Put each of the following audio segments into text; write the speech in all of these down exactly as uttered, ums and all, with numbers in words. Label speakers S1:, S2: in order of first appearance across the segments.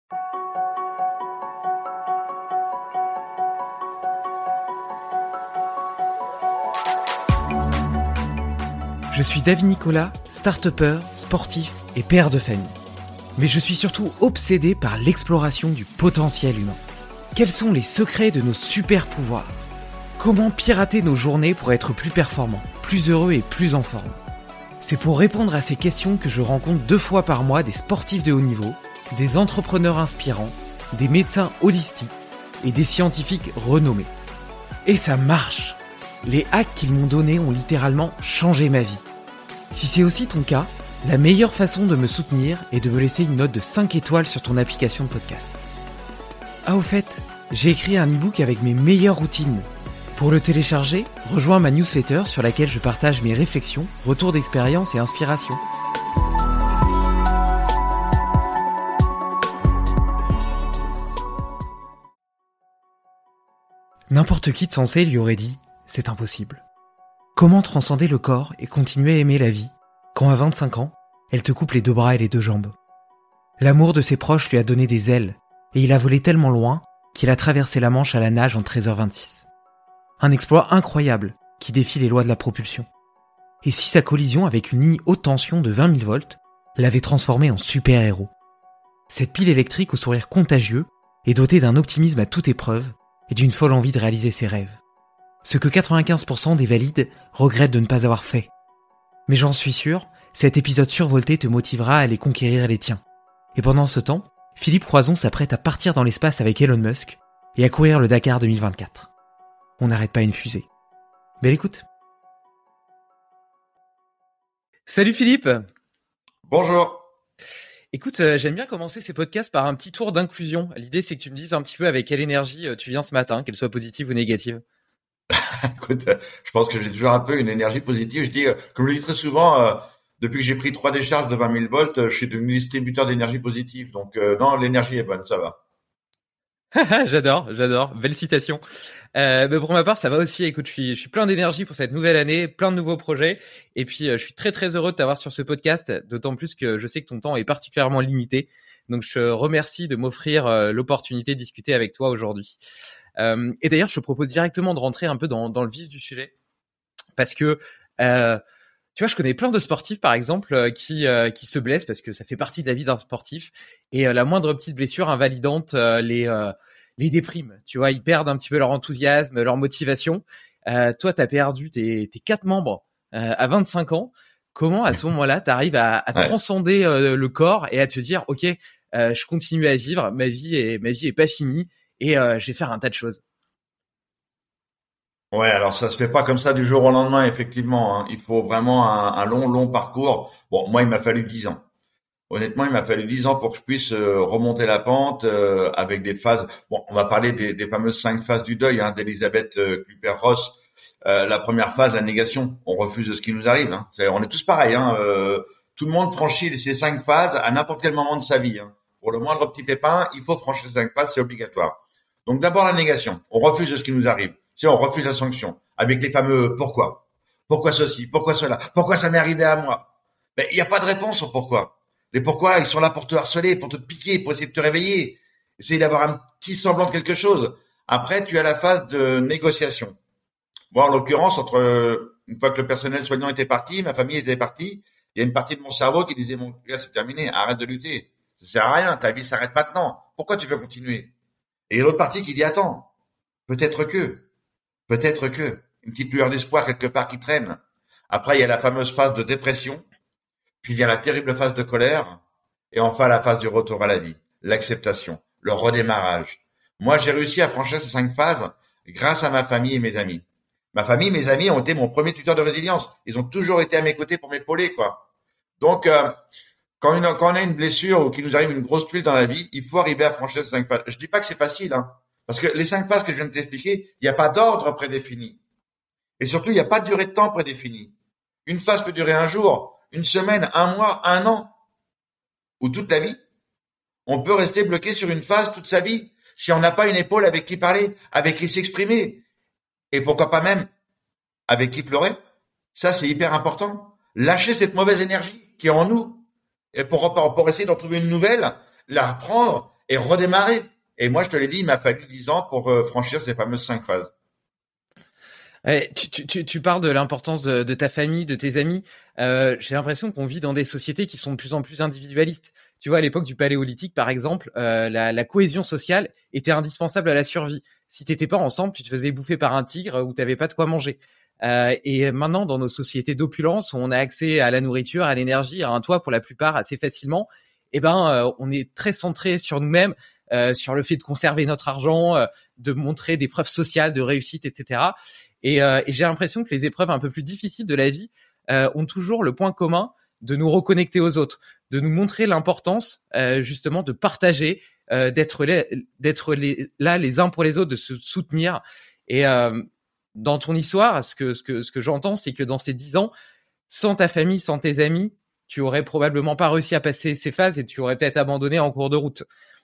S1: Je suis David Nicolas, start-upper, sportif et père de famille. Mais je suis surtout obsédé par l'exploration du potentiel humain. Quels sont les secrets de nos super pouvoirs ? Comment pirater nos journées pour être plus performants, plus heureux et plus en forme ? C'est pour répondre à ces questions que je rencontre deux fois par mois des sportifs de haut niveau, des entrepreneurs inspirants, des médecins holistiques et des scientifiques renommés. Et ça marche ! Les hacks qu'ils m'ont donnés ont littéralement changé ma vie. Si c'est aussi ton cas, la meilleure façon de me soutenir est de me laisser une note de cinq étoiles sur ton application de podcast. Ah au fait, j'ai écrit un e-book avec mes meilleures routines. Pour le télécharger, rejoins ma newsletter sur laquelle je partage mes réflexions, retours d'expérience et inspirations. N'importe qui de sensé lui aurait dit « c'est impossible ». Comment transcender le corps et continuer à aimer la vie quand à vingt-cinq ans, elle te coupe les deux bras et les deux jambes ? L'amour de ses proches lui a donné des ailes et il a volé tellement loin qu'il a traversé la Manche à la nage en treize heures vingt-six. Un exploit incroyable qui défie les lois de la propulsion. Et si sa collision avec une ligne haute tension de vingt mille volts l'avait transformé en super-héros ? Cette pile électrique au sourire contagieux est dotée d'un optimisme à toute épreuve et d'une folle envie de réaliser ses rêves. Ce que quatre-vingt-quinze pour cent des valides regrettent de ne pas avoir fait. Mais j'en suis sûr, cet épisode survolté te motivera à aller conquérir les tiens. Et pendant ce temps, Philippe Croison s'apprête à partir dans l'espace avec Elon Musk et à courir le Dakar deux mille vingt-quatre. On n'arrête pas une fusée. Belle écoute. Salut Philippe.
S2: Bonjour.
S1: Écoute, euh, j'aime bien commencer ces podcasts par un petit tour d'inclusion. L'idée, c'est que tu me dises un petit peu avec quelle énergie euh, tu viens ce matin, qu'elle soit positive ou négative.
S2: Écoute, euh, je pense que j'ai toujours un peu une énergie positive. Je dis, euh, comme je le dis très souvent, euh, depuis que j'ai pris trois décharges de vingt mille volts, euh, je suis devenu distributeur d'énergie positive. Donc euh, non, l'énergie est bonne, ça va.
S1: j'adore, j'adore. Belle citation. Euh, mais pour ma part, ça va aussi. Écoute, je suis, je suis plein d'énergie pour cette nouvelle année, plein de nouveaux projets. Et puis, euh, je suis très, très heureux de t'avoir sur ce podcast, d'autant plus que je sais que ton temps est particulièrement limité. Donc, je te remercie de m'offrir euh, l'opportunité de discuter avec toi aujourd'hui. Euh, et d'ailleurs, je te propose directement de rentrer un peu dans, dans le vif du sujet. Parce que, euh, tu vois, je connais plein de sportifs, par exemple, euh, qui, euh, qui se blessent parce que ça fait partie de la vie d'un sportif. Et euh, la moindre petite blessure invalidante euh, les... Euh, les dépriment, tu vois, ils perdent un petit peu leur enthousiasme, leur motivation. Euh, toi, t'as perdu tes, tes quatre membres euh, à vingt-cinq ans. Comment, à ce moment-là, t'arrives à, à
S2: Ouais.
S1: transcender euh, le corps et à te dire, ok, euh, je continue à vivre, ma vie est, ma vie est pas finie et euh, je vais faire un tas de choses.
S2: Ouais, alors ça se fait pas comme ça du jour au lendemain, effectivement. Hein. Il faut vraiment un, un long, long parcours. Bon, moi, il m'a fallu dix ans. Honnêtement, il m'a fallu dix ans pour que je puisse euh, remonter la pente euh, avec des phases. Bon, on va parler des, des fameuses cinq phases du deuil hein, d'Elisabeth euh, Küpper-Ross. Euh, la première phase, la négation. On refuse ce qui nous arrive. Hein. C'est, on est tous pareils. Hein. Euh, tout le monde franchit ces cinq phases à n'importe quel moment de sa vie. Hein. Pour le moindre petit pépin, il faut franchir ces cinq phases, c'est obligatoire. Donc d'abord la négation. On refuse ce qui nous arrive. Si on refuse la sanction, avec les fameux pourquoi. Pourquoi ceci? Pourquoi cela? Pourquoi ça m'est arrivé à moi? Ben, il n'y a pas de réponse au pourquoi. Les pourquoi, ils sont là pour te harceler, pour te piquer, pour essayer de te réveiller. Essayer d'avoir un petit semblant de quelque chose. Après, tu as la phase de négociation. Moi, en l'occurrence, entre une fois que le personnel soignant était parti, ma famille était partie, il y a une partie de mon cerveau qui disait, mon gars, c'est terminé, arrête de lutter. Ça sert à rien, ta vie s'arrête maintenant. Pourquoi tu veux continuer? Et il y a l'autre partie qui dit, attends, peut-être que, peut-être que, une petite lueur d'espoir quelque part qui traîne. Après, il y a la fameuse phase de dépression. Puis vient la terrible phase de colère, et enfin la phase du retour à la vie, l'acceptation, le redémarrage. Moi, j'ai réussi à franchir ces cinq phases grâce à ma famille et mes amis. Ma famille, mes amis ont été mon premier tuteur de résilience. Ils ont toujours été à mes côtés pour m'épauler, quoi. Donc, euh, quand, une, quand on a une blessure ou qu'il nous arrive une grosse tuile dans la vie, il faut arriver à franchir ces cinq phases. Je dis pas que c'est facile, hein, parce que les cinq phases que je viens de t'expliquer, il n'y a pas d'ordre prédéfini. Et surtout, il n'y a pas de durée de temps prédéfinie. Une phase peut durer un jour, une semaine, un mois, un an, ou toute la vie. On peut rester bloqué sur une phase toute sa vie si on n'a pas une épaule avec qui parler, avec qui s'exprimer, et pourquoi pas même avec qui pleurer. Ça, c'est hyper important. Lâcher cette mauvaise énergie qui est en nous, et pour, pour essayer d'en trouver une nouvelle, la reprendre et redémarrer. Et moi, je te l'ai dit, il m'a fallu dix ans pour euh, franchir ces fameuses cinq phases.
S1: Ouais, tu, tu, tu, tu parles de l'importance de, de ta famille, de tes amis. Euh, j'ai l'impression qu'on vit dans des sociétés qui sont de plus en plus individualistes. Tu vois, à l'époque du Paléolithique, par exemple, euh, la, la cohésion sociale était indispensable à la survie. Si t'étais pas ensemble, tu te faisais bouffer par un tigre ou t'avais pas de quoi manger. Euh, et maintenant, dans nos sociétés d'opulence, où on a accès à la nourriture, à l'énergie, à un toit pour la plupart assez facilement, eh ben, euh, on est très centré sur nous-mêmes, euh, sur le fait de conserver notre argent, euh, de montrer des preuves sociales de réussite, et cetera. Et, euh, et j'ai l'impression que les épreuves un peu plus difficiles de la vie euh, ont toujours le point commun de nous reconnecter aux autres, de nous montrer l'importance euh, justement de partager, euh, d'être, les, d'être les, là les uns pour les autres, de se soutenir. Et euh, dans ton histoire, ce que, ce que, ce que j'entends, c'est que dans ces dix ans, sans ta famille, sans tes amis, tu aurais probablement pas réussi à passer ces phases et tu aurais peut-être abandonné en cours de route.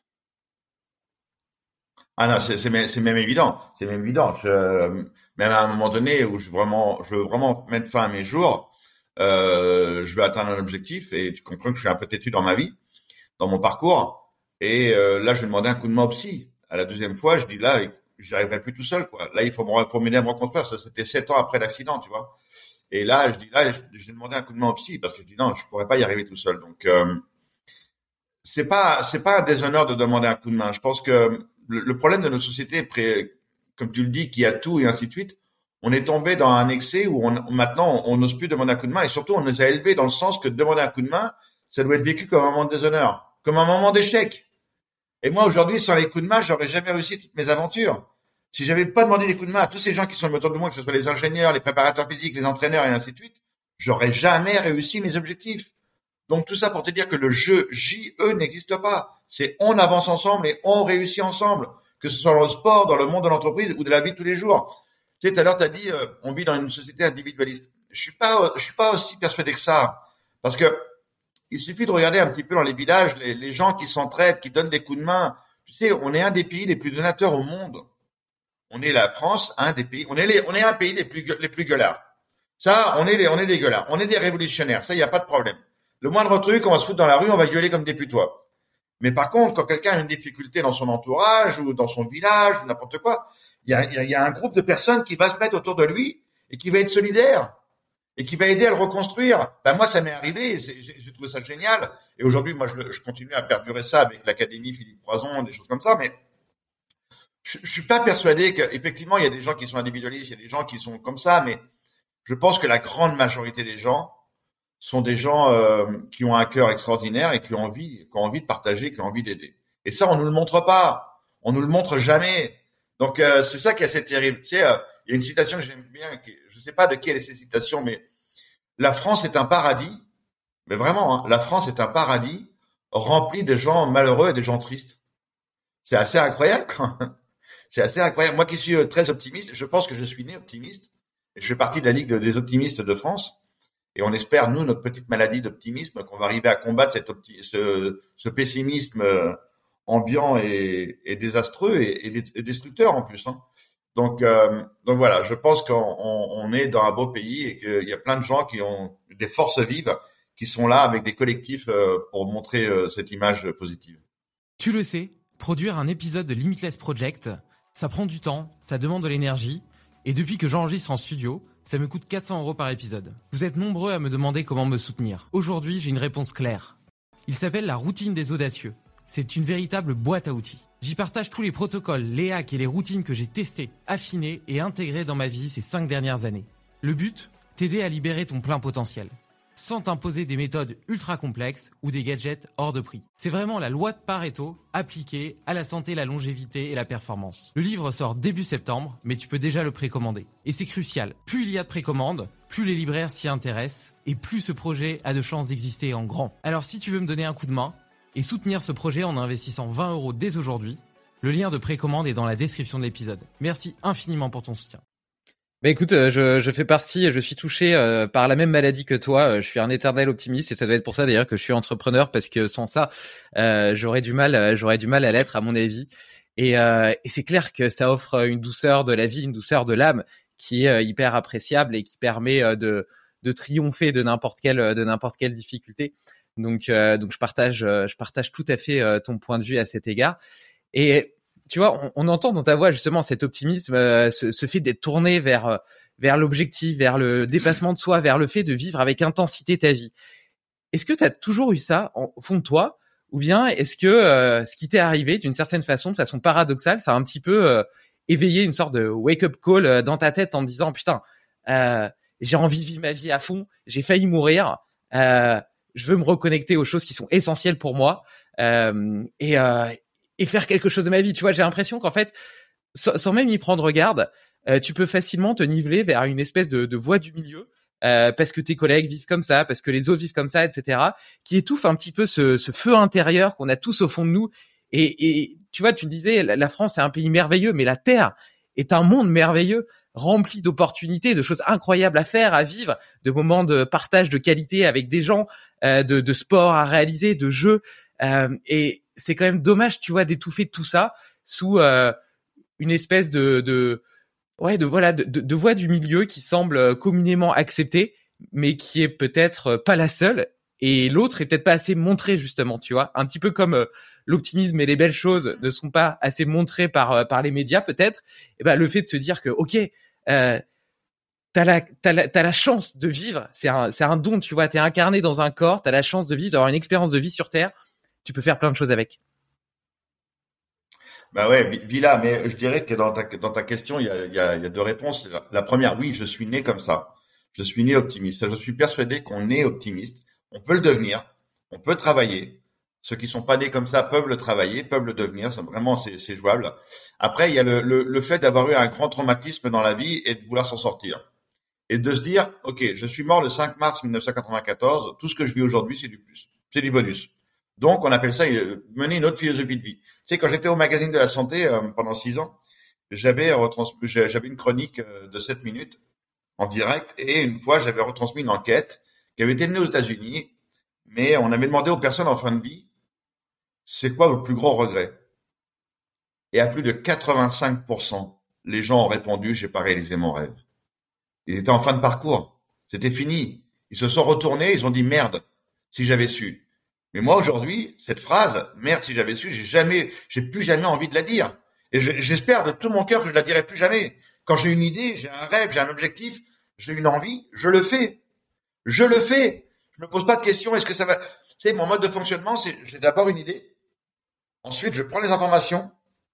S2: Ah non, c'est, c'est, même, c'est même évident. C'est même évident. Je, même à un moment donné où je vraiment, je veux vraiment mettre fin à mes jours, euh, je veux atteindre un objectif et tu comprends que je suis un peu têtu dans ma vie, dans mon parcours. Et euh, là, je vais demander un coup de main au psy. À la deuxième fois, je dis là, j'y arriverai plus tout seul, quoi. Là, il faut me, faut m'aider à me reconstruire. Ça, c'était sept ans après l'accident, tu vois. Et là, je dis là, je, je vais demander un coup de main au psy parce que je dis non, je pourrais pas y arriver tout seul. Donc, euh, c'est pas, c'est pas un déshonneur de demander un coup de main. Je pense que le, le problème de notre société, pré, comme tu le dis, qui a tout et ainsi de suite, on est tombé dans un excès où on, maintenant on n'ose plus demander un coup de main et surtout on nous a élevés dans le sens que demander un coup de main, ça doit être vécu comme un moment de déshonneur, comme un moment d'échec. Et moi aujourd'hui, sans les coups de main, j'aurais jamais réussi toutes mes aventures. Si j'avais pas demandé des coups de main à tous ces gens qui sont autour de moi, que ce soit les ingénieurs, les préparateurs physiques, les entraîneurs et ainsi de suite, j'aurais jamais réussi mes objectifs. Donc tout ça pour te dire que le jeu J E n'existe pas. C'est on avance ensemble et on réussit ensemble, que ce soit dans le sport, dans le monde de l'entreprise ou de la vie de tous les jours. Tu sais, tout à l'heure, tu as dit, euh, on vit dans une société individualiste. Je suis pas, je suis pas aussi persuadé que ça. Parce que il suffit de regarder un petit peu dans les villages, les, les gens qui s'entraident, qui donnent des coups de main. Tu sais, on est un des pays les plus donateurs au monde. On est la France, un des pays, on est les, on est un pays les plus, les plus gueulards. Ça, on est les, on est des gueulards. On est des révolutionnaires. Ça, il n'y a pas de problème. Le moindre truc, on va se foutre dans la rue, on va gueuler comme des putois. Mais par contre, quand quelqu'un a une difficulté dans son entourage ou dans son village ou n'importe quoi, il y a, y, a, y a un groupe de personnes qui va se mettre autour de lui et qui va être solidaire et qui va aider à le reconstruire. Ben moi, ça m'est arrivé, c'est, j'ai, j'ai trouvé ça génial. Et aujourd'hui, moi, je, je continue à perdurer ça avec l'Académie Philippe Croison, des choses comme ça. Mais je, je suis pas persuadé qu'effectivement, il y a des gens qui sont individualistes, il y a des gens qui sont comme ça. Mais je pense que la grande majorité des gens sont des gens euh, qui ont un cœur extraordinaire et qui ont envie, qui ont envie de partager, qui ont envie d'aider. Et ça, on nous le montre pas. On nous le montre jamais. Donc, euh, c'est ça qui est assez terrible. Tu sais, euh, il y a une citation que j'aime bien, qui, je sais pas de qui elle est cette citation, mais la France est un paradis. Mais vraiment, hein, la France est un paradis rempli de gens malheureux et de gens tristes. C'est assez incroyable, quand même. C'est assez incroyable. Moi qui suis euh, très optimiste, je pense que je suis né optimiste. Et je fais partie de la Ligue des optimistes de France. Et on espère, nous, notre petite maladie d'optimisme, qu'on va arriver à combattre cet opti- ce, ce pessimisme euh, ambiant et, et désastreux et, et, et destructeur en plus. Hein. Donc, euh, donc voilà, je pense qu'on on, on est dans un beau pays et qu'il y a plein de gens qui ont des forces vives, qui sont là avec des collectifs euh, pour montrer euh, cette image positive.
S1: Tu le sais, produire un épisode de Limitless Project, ça prend du temps, ça demande de l'énergie, et depuis que j'enregistre en studio, ça me coûte quatre cents euros par épisode. Vous êtes nombreux à me demander comment me soutenir. Aujourd'hui, j'ai une réponse claire. Il s'appelle la routine des audacieux. C'est une véritable boîte à outils. J'y partage tous les protocoles, les hacks et les routines que j'ai testés, affinés et intégrés dans ma vie ces cinq dernières années. Le but, t'aider à libérer ton plein potentiel, sans t'imposer des méthodes ultra complexes ou des gadgets hors de prix. C'est vraiment la loi de Pareto appliquée à la santé, la longévité et la performance. Le livre sort début septembre, mais tu peux déjà le précommander. Et c'est crucial. Plus il y a de précommandes, plus les libraires s'y intéressent et plus ce projet a de chances d'exister en grand. Alors si tu veux me donner un coup de main et soutenir ce projet en investissant vingt euros dès aujourd'hui, le lien de précommande est dans la description de l'épisode. Merci infiniment pour ton soutien. Bah écoute, euh, je, je fais partie, je suis touché euh, par la même maladie que toi. Euh, je suis un éternel optimiste et ça doit être pour ça d'ailleurs que je suis entrepreneur parce que sans ça, euh, j'aurais du mal, euh, j'aurais du mal à l'être à mon avis. Et, euh, et c'est clair que ça offre une douceur de la vie, une douceur de l'âme qui est euh, hyper appréciable et qui permet euh, de, de triompher de n'importe quelle, de n'importe quelle difficulté. Donc, euh, donc je partage, euh, je partage tout à fait euh, ton point de vue à cet égard. Et tu vois, on, on entend dans ta voix justement cet optimisme, euh, ce, ce fait d'être tourné vers euh, vers l'objectif, vers le dépassement de soi, vers le fait de vivre avec intensité ta vie. Est-ce que tu as toujours eu ça en- au fond de toi, ou bien est-ce que euh, ce qui t'est arrivé d'une certaine façon, de façon paradoxale, ça a un petit peu euh, éveillé une sorte de wake-up call euh, dans ta tête en te disant putain, euh, j'ai envie de vivre ma vie à fond, j'ai failli mourir, euh, je veux me reconnecter aux choses qui sont essentielles pour moi euh, et euh, et faire quelque chose de ma vie. Tu vois, j'ai l'impression qu'en fait, sans, sans même y prendre garde, euh, tu peux facilement te niveler vers une espèce de, de voie du milieu euh, parce que tes collègues vivent comme ça, parce que les autres vivent comme ça, et cetera, qui étouffe un petit peu ce, ce feu intérieur qu'on a tous au fond de nous. Et, et tu vois, tu me disais, la, la France est un pays merveilleux, mais la Terre est un monde merveilleux, rempli d'opportunités, de choses incroyables à faire, à vivre, de moments de partage de qualité avec des gens, euh, de, de sport à réaliser, de jeux. Euh, et c'est quand même dommage, tu vois, d'étouffer tout ça sous euh, une espèce de, de ouais, de voilà, de, de, de voie du milieu qui semble communément acceptée, mais qui est peut-être pas la seule. Et l'autre est peut-être pas assez montré justement, tu vois, un petit peu comme euh, l'optimisme et les belles choses ne sont pas assez montrées par euh, par les médias peut-être. Et ben le fait de se dire que ok, euh, t'as la t'as la t'as la chance de vivre, c'est un c'est un don, tu vois, t'es incarné dans un corps, t'as la chance de vivre, d'avoir une expérience de vie sur Terre, tu peux faire plein de choses avec.
S2: Bah ouais, Vi- Villa, mais je dirais que dans ta, dans ta question, il y a, il y a, il y a deux réponses. La, la première, oui, je suis né comme ça. Je suis né optimiste. Je suis persuadé qu'on est optimiste. On peut le devenir. On peut travailler. Ceux qui sont pas nés comme ça peuvent le travailler, peuvent le devenir. C'est vraiment, c'est, c'est jouable. Après, il y a le, le, le fait d'avoir eu un grand traumatisme dans la vie et de vouloir s'en sortir. Et de se dire, OK, je suis mort le cinq mars mille neuf cent quatre-vingt-quatorze. Tout ce que je vis aujourd'hui, c'est du plus. C'est du bonus. Donc, on appelle ça euh, mener une autre philosophie de vie. Tu sais, quand j'étais au magazine de la santé euh, pendant six ans, j'avais retrans... j'avais une chronique euh, de sept minutes en direct et une fois, j'avais retransmis une enquête qui avait été menée aux États-Unis, mais on avait demandé aux personnes en fin de vie, c'est quoi votre plus gros regret? Et à plus de quatre-vingt-cinq pour cent, les gens ont répondu, j'ai pas réalisé mon rêve. Ils étaient en fin de parcours. C'était fini. Ils se sont retournés, ils ont dit merde, si j'avais su. Mais moi, aujourd'hui, cette phrase, merde, si j'avais su, j'ai jamais, j'ai plus jamais envie de la dire. Et je- j'espère de tout mon cœur que je la dirai plus jamais. Quand j'ai une idée, j'ai un rêve, j'ai un objectif, j'ai une envie, je le fais. Je le fais. Je me pose pas de questions, est-ce que ça va, tu sais, mon mode de fonctionnement, c'est, j'ai d'abord une idée. Ensuite, je prends les informations.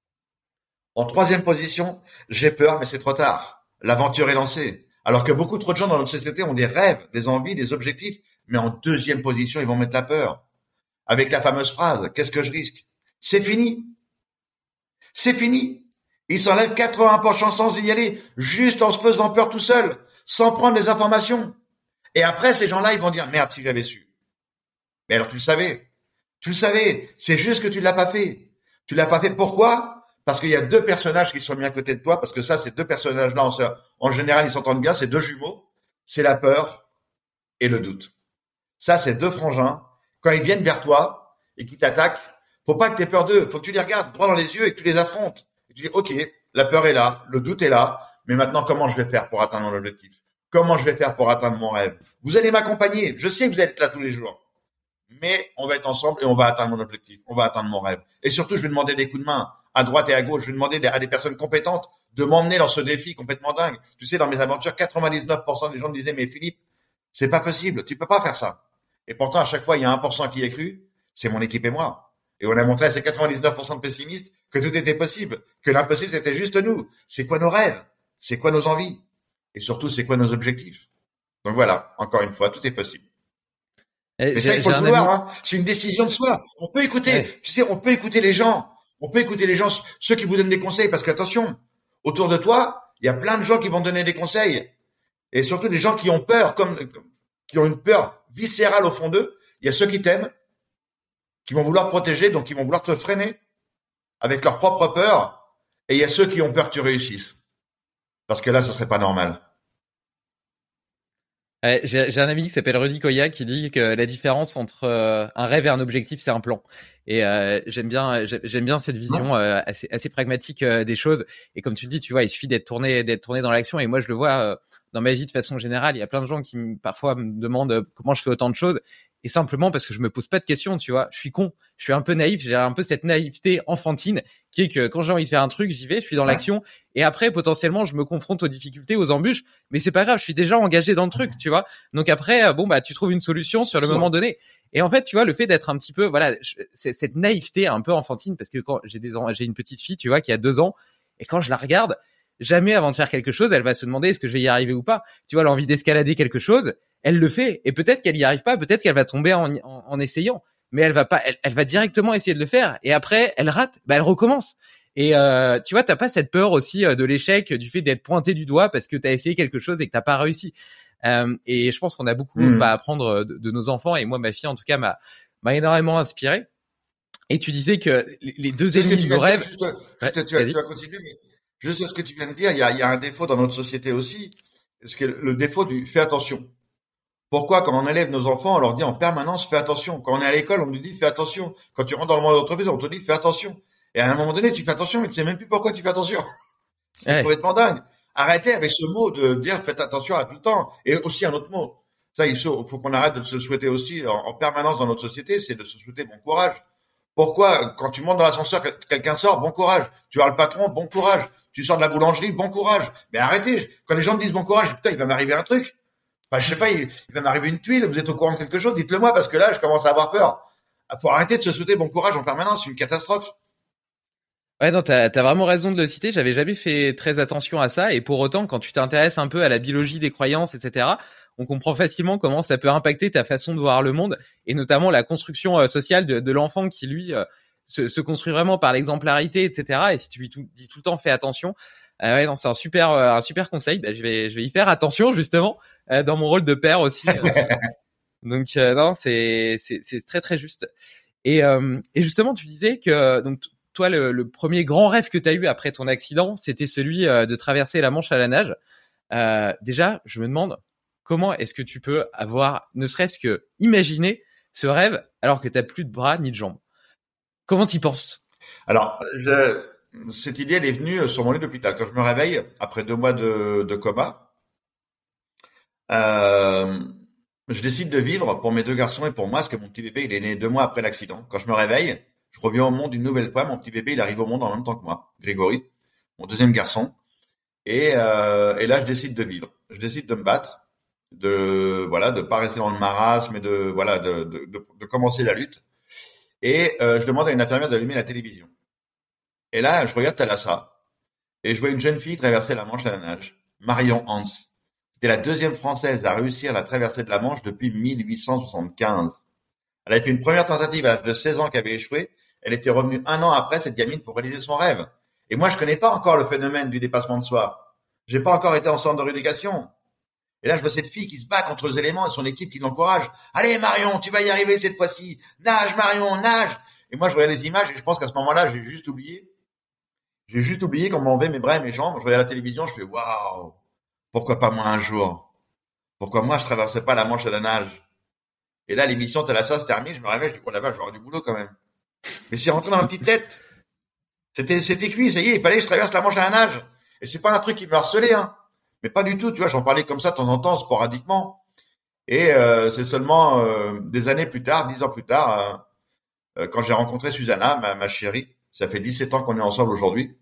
S2: En troisième position, j'ai peur, mais c'est trop tard. L'aventure est lancée. Alors que beaucoup trop de gens dans notre société ont des rêves, des envies, des objectifs, mais en deuxième position, ils vont mettre la peur. Avec la fameuse phrase, qu'est-ce que je risque? C'est fini. C'est fini. Ils s'enlèvent quatre-vingts pour cent de chance d'y aller, juste en se faisant peur tout seul, sans prendre les informations. Et après, ces gens-là, ils vont dire, merde, si j'avais su. Mais alors, tu le savais. Tu le savais. C'est juste que tu l'as pas fait. Tu l'as pas fait. Pourquoi? Parce qu'il y a deux personnages qui sont mis à côté de toi, parce que ça, ces deux personnages-là, en, en général, ils s'entendent bien, c'est deux jumeaux. C'est la peur et le doute. Ça, c'est deux frangins. Quand ils viennent vers toi et qu'ils t'attaquent, faut pas que tu aies peur d'eux. Faut que tu les regardes droit dans les yeux et que tu les affrontes. Et tu dis, OK, la peur est là, le doute est là, mais maintenant, comment je vais faire pour atteindre mon objectif? Comment je vais faire pour atteindre mon rêve? Vous allez m'accompagner. Je sais que vous allez être là tous les jours. Mais on va être ensemble et on va atteindre mon objectif. On va atteindre mon rêve. Et surtout, je vais demander des coups de main à droite et à gauche. Je vais demander à des personnes compétentes de m'emmener dans ce défi complètement dingue. Tu sais, dans mes aventures, quatre-vingt-dix-neuf pour cent des gens me disaient, mais Philippe, c'est pas possible. Tu peux pas faire ça. Et pourtant, à chaque fois, il y a un pour cent qui y a cru. C'est mon équipe et moi. Et on a montré à ces quatre-vingt-dix-neuf pour cent de pessimistes que tout était possible, que l'impossible c'était juste nous. C'est quoi nos rêves? C'est quoi nos envies? Et surtout, c'est quoi nos objectifs? Donc voilà, encore une fois, tout est possible.
S1: Eh,
S2: Mais ça,
S1: J'ai
S2: il faut
S1: j'ai
S2: le
S1: un
S2: vouloir,
S1: ami.
S2: hein. C'est une décision de soi. On peut écouter,
S1: Ouais.
S2: tu sais, on peut écouter les gens. On peut écouter les gens, ceux qui vous donnent des conseils, parce qu'attention, autour de toi, il y a plein de gens qui vont te donner des conseils. Et surtout des gens qui ont peur, comme, qui ont une peur viscérale au fond d'eux. Il y a ceux qui t'aiment, qui vont vouloir te protéger, donc qui vont vouloir te freiner avec leur propre peur. Et il y a ceux qui ont peur que tu réussisses. Parce que là, ce serait pas normal.
S1: Ouais, j'ai j'ai un ami qui s'appelle Rudy Koya qui dit que la différence entre euh, un rêve et un objectif, c'est un plan. Et euh, j'aime bien, j'ai- j'aime bien cette vision euh, assez, assez pragmatique euh, des choses. Et comme tu le dis, tu vois, il suffit d'être tourné, d'être tourné dans l'action. Et moi, je le vois euh, dans ma vie de façon générale. Il y a plein de gens qui me- parfois me demandent euh, comment je fais autant de choses. et simplement parce que je me pose pas de questions, tu vois. Je suis con, je suis un peu naïf, j'ai un peu cette naïveté enfantine qui est que quand j'ai envie de faire un truc, j'y vais, je suis dans
S2: Ouais.
S1: l'action et après potentiellement je me confronte aux difficultés, aux embûches, mais c'est pas grave, je suis déjà engagé dans le truc, tu vois. Donc après bon bah tu trouves une solution sur le
S2: Sûr.
S1: moment donné. Et en fait, tu vois, le fait d'être un petit peu voilà, je, c'est cette naïveté un peu enfantine parce que quand j'ai des j'ai une petite fille, tu vois, qui a deux ans et quand je la regarde, jamais avant de faire quelque chose, elle va se demander est-ce que je vais y arriver ou pas. Tu vois, elle a envie d'escalader quelque chose, elle le fait et peut-être qu'elle y arrive pas, peut-être qu'elle va tomber en, en, en essayant, mais elle va pas, elle, elle va directement essayer de le faire et après elle rate, bah elle recommence. Et euh, tu vois, t'as pas cette peur aussi euh, de l'échec, du fait d'être pointé du doigt parce que t'as essayé quelque chose et que t'as pas réussi. Euh, et je pense qu'on a beaucoup
S2: Mmh.
S1: à apprendre de, de nos enfants et moi, ma fille en tout cas m'a m'a énormément inspiré. Et tu disais que les deux
S2: C'est ce que
S1: ennemis
S2: tu
S1: de nos
S2: viens de dire,
S1: rêves.
S2: juste,
S1: Ouais,
S2: juste tu vas, tu
S1: vas-y.
S2: vas continuer, mais juste sur ce que tu viens de dire, il y a, il y a un défaut dans notre société aussi, ce qui est le défaut du fais attention. Pourquoi, quand on élève nos enfants, on leur dit en permanence fais attention. Quand on est à l'école, on nous dit fais attention. Quand tu rentres dans le monde de l'entreprise, on te dit fais attention. Et à un moment donné, tu fais attention, mais tu sais même plus pourquoi tu fais attention. C'est
S1: Ouais.
S2: complètement dingue. Arrêtez avec ce mot de dire faites attention à tout le temps. Et aussi un autre mot. Ça, il faut, faut qu'on arrête de se souhaiter aussi en, en permanence dans notre société, c'est de se souhaiter bon courage. Pourquoi, quand tu montes dans l'ascenseur, quelqu'un sort, bon courage. Tu vois le patron, bon courage. Tu sors de la boulangerie, bon courage. Mais arrêtez. Quand les gens me disent bon courage, putain, il va m'arriver un truc. Enfin, je sais pas, il, il va m'arriver une tuile. Vous êtes au courant de quelque chose? Dites-le moi, parce que là, je commence à avoir peur. Faut arrêter de se souhaiter bon courage en permanence. C'est une catastrophe.
S1: Ouais, non, t'as, t'as vraiment raison de le citer. J'avais jamais fait très attention à ça. Et pour autant, quand tu t'intéresses un peu à la biologie des croyances, et cetera, on comprend facilement comment ça peut impacter ta façon de voir le monde et notamment la construction euh, sociale de, de l'enfant qui, lui, euh, se, se construit vraiment par l'exemplarité, et cetera. Et si tu lui tout, dis tout le temps fais attention, euh, ouais, non, c'est un super, euh, un super conseil. Bah, je vais, je vais y faire attention justement euh, dans mon rôle de père aussi. Euh, donc, euh, non, c'est, c'est, c'est très très juste. Et, euh, et justement, tu disais que donc toi, le, le premier grand rêve que tu as eu après ton accident, c'était celui euh, de traverser la Manche à la nage. Euh, déjà, je me demande comment est-ce que tu peux avoir, ne serait-ce que imaginer ce rêve alors que tu n'as plus de bras ni de jambes. Comment t'y penses?
S2: Alors, je, cette idée, elle est venue sur mon lit d'hôpital. Quand je me réveille, après deux mois de, de coma, euh, je décide de vivre pour mes deux garçons et pour moi, parce que mon petit bébé, il est né deux mois après l'accident. Quand je me réveille, je reviens au monde une nouvelle fois. Mon petit bébé, il arrive au monde en même temps que moi, Grégory, mon deuxième garçon. Et, euh, et là, je décide de vivre. Je décide de me battre, de voilà, de pas rester dans le marasme, mais de voilà, de, de, de, de commencer la lutte. Et euh, je demande à une infirmière d'allumer la télévision. Et là, je regarde Thalassa et je vois une jeune fille traverser la Manche à la nage, Marion Hans. C'était la deuxième Française à réussir la traversée de la Manche depuis mille huit cent soixante-quinze. Elle avait fait une première tentative à l'âge de seize ans qui avait échoué. Elle était revenue un an après, cette gamine, pour réaliser son rêve. Et moi, je connais pas encore le phénomène du dépassement de soi. J'ai pas encore été en centre de rééducation. Et là, je vois cette fille qui se bat contre les éléments et son équipe qui l'encourage. Allez, Marion, tu vas y arriver cette fois-ci. Nage, Marion, nage. Et moi, je regarde les images et je pense qu'à ce moment-là, j'ai juste oublié. J'ai juste oublié qu'on m'enlevait mes bras et mes jambes. Je regarde la télévision, je fais waouh. Pourquoi pas moi un jour? Pourquoi moi, je traverserais pas la Manche à la nage? Et là, l'émission Thalassa se termine, je me réveille, je dis, oh la vache, j'aurai du boulot quand même. Mais c'est rentré dans ma petite tête. C'était, c'était cuit, ça y est, il fallait que je traverse la Manche à la nage. Et c'est pas un truc qui me harcelait, hein. Mais pas du tout, tu vois, j'en parlais comme ça de temps en temps, sporadiquement. Et euh, c'est seulement euh, des années plus tard, dix ans plus tard, euh, quand j'ai rencontré Susanna, ma, ma chérie, ça fait dix-sept ans qu'on est ensemble aujourd'hui,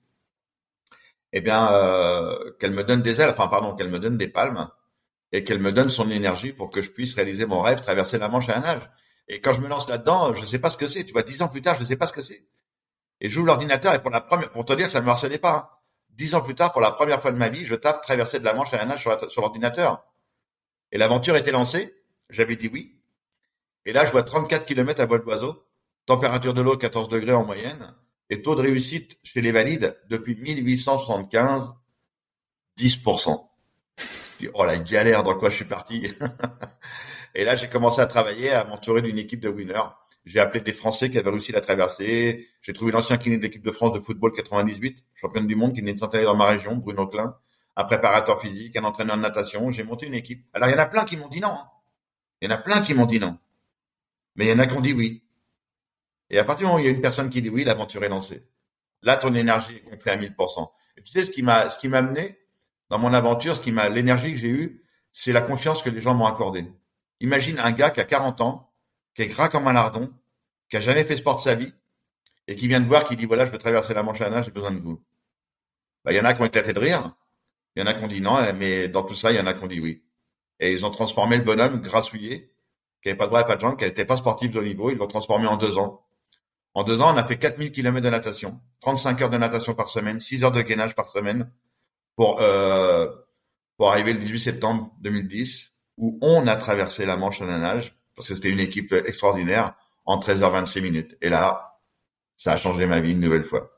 S2: eh bien, euh, qu'elle me donne des ailes, enfin pardon, qu'elle me donne des palmes, et qu'elle me donne son énergie pour que je puisse réaliser mon rêve, traverser la Manche à la nage. Et quand je me lance là-dedans, je sais pas ce que c'est. Tu vois, dix ans plus tard, je sais pas ce que c'est. Et j'ouvre l'ordinateur et pour la première, pour te dire, ça me harcelait pas. Hein. Dix ans plus tard, pour la première fois de ma vie, je tape traverser de la Manche à la nage sur, la, sur l'ordinateur. Et l'aventure était lancée. J'avais dit oui. Et là, je vois trente-quatre kilomètres à vol d'oiseau. Température de l'eau, quatorze degrés en moyenne. Et taux de réussite chez les valides, depuis mille huit cent soixante-quinze, dix pour cent. Je dis, oh la galère dans quoi je suis parti. Et là, j'ai commencé à travailler, à m'entourer d'une équipe de winners. J'ai appelé des Français qui avaient réussi la traversée. J'ai trouvé l'ancien kiné de l'équipe de France de football quatre-vingt-dix-huit, championne du monde, qui venait de s'installer dans ma région, Bruno Klein, un préparateur physique, un entraîneur de natation. J'ai monté une équipe. Alors, il y en a plein qui m'ont dit non. Hein. Il y en a plein qui m'ont dit non. Mais il y en a qui ont dit oui. Et à partir du moment où il y a une personne qui dit oui, l'aventure est lancée. Là, ton énergie est gonflée à mille pour cent. Et tu sais, ce qui m'a, ce qui m'a amené dans mon aventure, ce qui m'a, l'énergie que j'ai eue, c'est la confiance que les gens m'ont accordée. Imagine un gars qui a quarante ans, qui est gras comme un lardon, qui a jamais fait sport de sa vie, et qui vient de voir, qui dit voilà, je veux traverser la Manche à la nage, j'ai besoin de vous. Bah, il y en a qui ont éclaté de rire, il y en a qui ont dit non, mais dans tout ça, il y en a qui ont dit oui. Et ils ont transformé le bonhomme grassouillet, qui avait pas de bras et pas de jambes, qui n'était pas sportif de haut niveau, ils l'ont transformé en deux ans. En deux ans, on a fait quatre mille kilomètres de natation, trente-cinq heures de natation par semaine, six heures de gainage par semaine, pour euh, pour arriver le dix-huit septembre deux mille dix, où on a traversé la Manche à la nage, parce que c'était une équipe extraordinaire, en treize heures vingt-six minutes. Et là, ça a changé ma vie une nouvelle fois.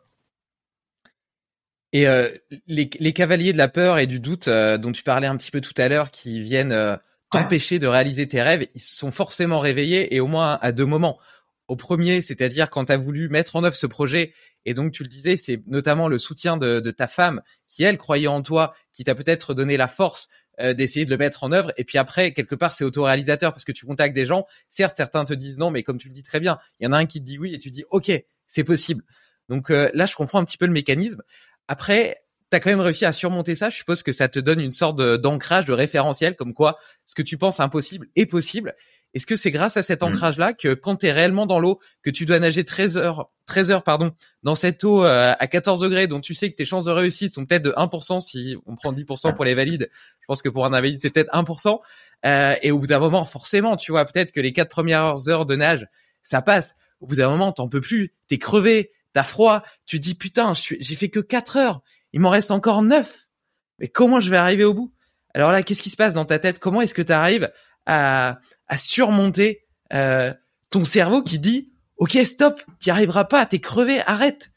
S1: Et euh, les, les cavaliers de la peur et du doute euh, dont tu parlais un petit peu tout à l'heure, qui viennent euh, t'empêcher ouais. de réaliser tes rêves, ils se sont forcément réveillés, et au moins à deux moments. Au premier, c'est-à-dire quand tu as voulu mettre en œuvre ce projet, et donc tu le disais, c'est notamment le soutien de, de ta femme qui, elle, croyait en toi, qui t'a peut-être donné la force euh, d'essayer de le mettre en œuvre. Et puis après, quelque part, c'est autoréalisateur parce que tu contactes des gens. Certes, certains te disent non, mais comme tu le dis très bien, il y en a un qui te dit oui et tu dis ok, c'est possible. Donc euh, là, je comprends un petit peu le mécanisme. Après, tu as quand même réussi à surmonter ça. Je suppose que ça te donne une sorte de, d'ancrage, de référentiel, comme quoi ce que tu penses impossible est possible. Est-ce que c'est grâce à cet ancrage-là que quand tu es réellement dans l'eau, que tu dois nager treize heures, treize heures pardon, dans cette eau euh, à quatorze degrés, dont tu sais que tes chances de réussite sont peut-être de un pour cent si on prend dix pour cent pour les valides. Je pense que pour un invalide, c'est peut-être un pour cent. Euh, et au bout d'un moment, forcément, tu vois, peut-être que les quatre premières heures de nage, ça passe. Au bout d'un moment, t'en peux plus. T'es crevé, t'as froid. Tu te dis, putain, je suis, j'ai fait que quatre heures. Il m'en reste encore neuf. Mais comment je vais arriver au bout? Alors là, qu'est-ce qui se passe dans ta tête? Comment est-ce que tu arrives à, à surmonter euh, ton cerveau qui dit ok stop, t'y arriveras pas, t'es crevé, arrête.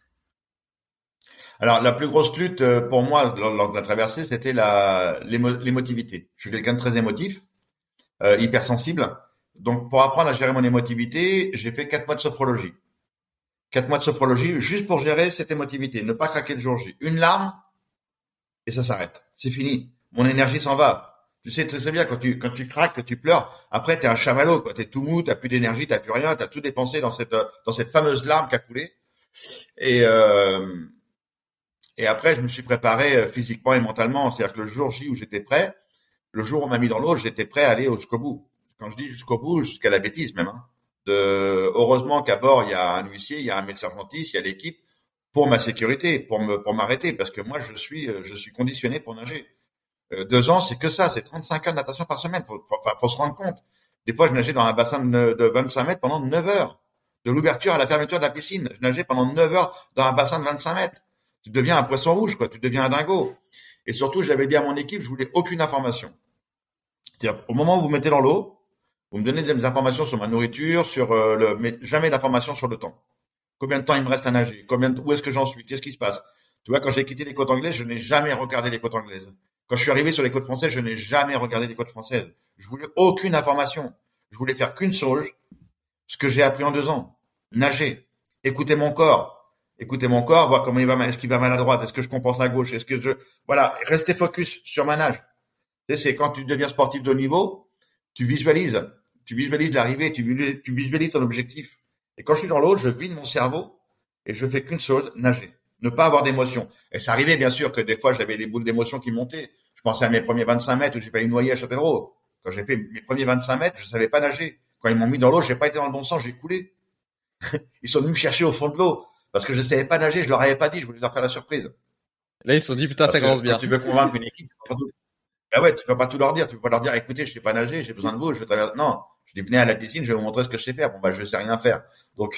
S2: Alors la plus grosse lutte pour moi lors, lors de la traversée, c'était la l'émo, l'émotivité. Je suis quelqu'un de très émotif, euh, hypersensible. Donc pour apprendre à gérer mon émotivité, j'ai fait quatre mois de sophrologie. Quatre mois de sophrologie juste pour gérer cette émotivité, ne pas craquer le jour J. Une larme et ça s'arrête, c'est fini. Mon énergie s'en va. Tu sais très bien quand tu quand tu craques, que tu pleures, après t'es un chamallow, quoi. T'es tout mou, t'as plus d'énergie, t'as plus rien, t'as tout dépensé dans cette dans cette fameuse larme qui a coulé. Et euh, et après je me suis préparé physiquement et mentalement, c'est-à-dire que le jour J où j'étais prêt, le jour où on m'a mis dans l'eau, j'étais prêt à aller jusqu'au bout. Quand je dis jusqu'au bout, jusqu'à la bêtise même. Hein. De heureusement qu'à bord il y a un huissier, il y a un médecin dentiste, il y a l'équipe pour ma sécurité, pour me pour m'arrêter, parce que moi je suis je suis conditionné pour nager. Euh, deux ans, c'est que ça, c'est trente-cinq heures de natation par semaine. Faut, faut, faut se rendre compte. Des fois, je nageais dans un bassin de, de vingt-cinq mètres pendant neuf heures. De l'ouverture à la fermeture de la piscine. Je nageais pendant neuf heures dans un bassin de vingt-cinq mètres. Tu deviens un poisson rouge, quoi. Tu deviens un dingo. Et surtout, j'avais dit à mon équipe, je voulais aucune information. C'est-à-dire, au moment où vous mettez dans l'eau, vous me donnez des informations sur ma nourriture, sur euh, le, mais jamais d'informations sur le temps. Combien de temps il me reste à nager? Combien de, où est-ce que j'en suis? Qu'est-ce qui se passe? Tu vois, quand j'ai quitté les côtes anglaises, je n'ai jamais regardé les côtes anglaises. Quand je suis arrivé sur les côtes françaises, je n'ai jamais regardé les côtes françaises. Je voulais aucune information. Je voulais faire qu'une chose, ce que j'ai appris en deux ans. Nager. Écouter mon corps. Écouter mon corps, voir comment il va, est-ce qu'il va mal à droite, est-ce que je compense à gauche, est-ce que je, voilà, rester focus sur ma nage. Tu sais, c'est quand tu deviens sportif de haut niveau, tu visualises. Tu visualises l'arrivée, tu visualises, tu visualises ton objectif. Et quand je suis dans l'eau, je vide mon cerveau et je fais qu'une chose, nager. Ne pas avoir d'émotion. Et ça arrivait bien sûr que des fois j'avais des boules d'émotion qui montaient. Je pensais à mes premiers vingt-cinq mètres où j'ai failli noyer à Châtellerault. Quand j'ai fait mes premiers vingt-cinq mètres, je savais pas nager. Quand ils m'ont mis dans l'eau, j'ai pas été dans le bon sens, j'ai coulé. Ils sont venus me chercher au fond de l'eau parce que je savais pas nager, je leur avais pas dit, je voulais leur faire la surprise.
S1: Là ils se sont dit putain, ça commence bien.
S2: Quand tu veux convaincre une équipe, tu peux pas tout... ben ouais, tu peux pas tout leur dire, tu peux pas leur dire écoutez, je sais pas nager, j'ai besoin de vous, je vais traverser. Non, je dis venez à la piscine, je vais vous montrer ce que je sais faire. Bon bah je sais rien faire. Donc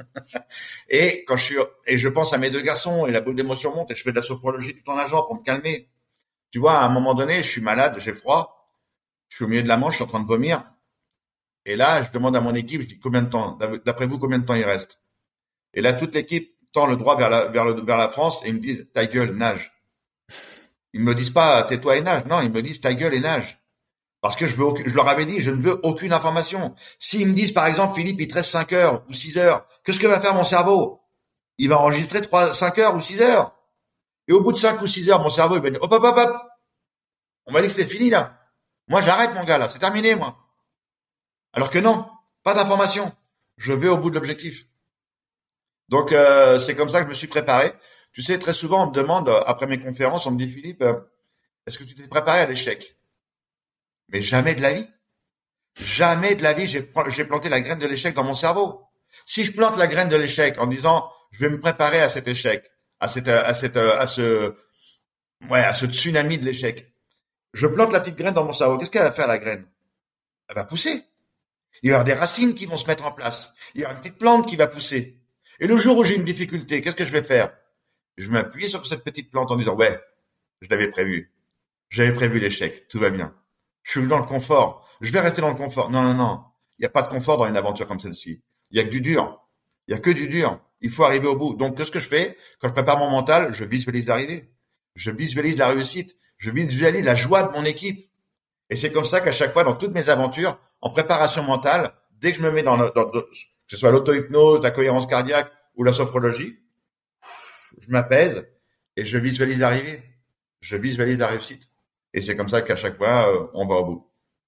S2: et quand je suis et je pense à mes deux garçons et la boule d'émotion monte et je fais de la sophrologie tout en nageant pour me calmer. Tu vois, à un moment donné, je suis malade, j'ai froid, je suis au milieu de la Manche, je suis en train de vomir. Et là, je demande à mon équipe, je dis combien de temps, d'après vous, combien de temps il reste? Et là, toute l'équipe tend le droit vers la vers le vers la France et ils me disent ta gueule, nage. Ils me disent pas tais-toi et nage, non, ils me disent ta gueule et nage. Parce que je veux, je leur avais dit, je ne veux aucune information. S'ils me disent, par exemple, Philippe, il te reste cinq heures ou six heures, qu'est-ce que va faire mon cerveau? Il va enregistrer trois, cinq heures ou six heures. Et au bout de cinq ou six heures, mon cerveau, il va dire, hop, hop, hop, hop. On m'a dit que c'était fini, là. Moi, j'arrête, mon gars, là. C'est terminé, moi. Alors que non. Pas d'information. Je vais au bout de l'objectif. Donc, euh, c'est comme ça que je me suis préparé. Tu sais, très souvent, on me demande, après mes conférences, on me dit, Philippe, est-ce que tu t'es préparé à l'échec? Mais jamais de la vie. Jamais de la vie, j'ai, j'ai planté la graine de l'échec dans mon cerveau. Si je plante la graine de l'échec en disant, je vais me préparer à cet échec, à cette, à cette, à ce, ouais, à ce tsunami de l'échec, je plante la petite graine dans mon cerveau. Qu'est-ce qu'elle va faire, la graine? Elle va pousser. Il va y avoir des racines qui vont se mettre en place. Il y aura une petite plante qui va pousser. Et le jour où j'ai une difficulté, qu'est-ce que je vais faire? Je vais m'appuyer sur cette petite plante en disant, ouais, je l'avais prévu. J'avais prévu l'échec. Tout va bien. Je suis dans le confort. Je vais rester dans le confort. Non, non, non. Il n'y a pas de confort dans une aventure comme celle-ci. Il y a que du dur. Il y a que du dur. Il faut arriver au bout. Donc, qu'est-ce que je fais? Quand je prépare mon mental, je visualise l'arrivée. Je visualise la réussite. Je visualise la joie de mon équipe. Et c'est comme ça qu'à chaque fois, dans toutes mes aventures, en préparation mentale, dès que je me mets dans, dans, dans que ce soit l'auto-hypnose, la cohérence cardiaque ou la sophrologie, je m'apaise et je visualise l'arrivée. Je visualise la réussite. Et c'est comme ça qu'à chaque fois, euh, on va au bout.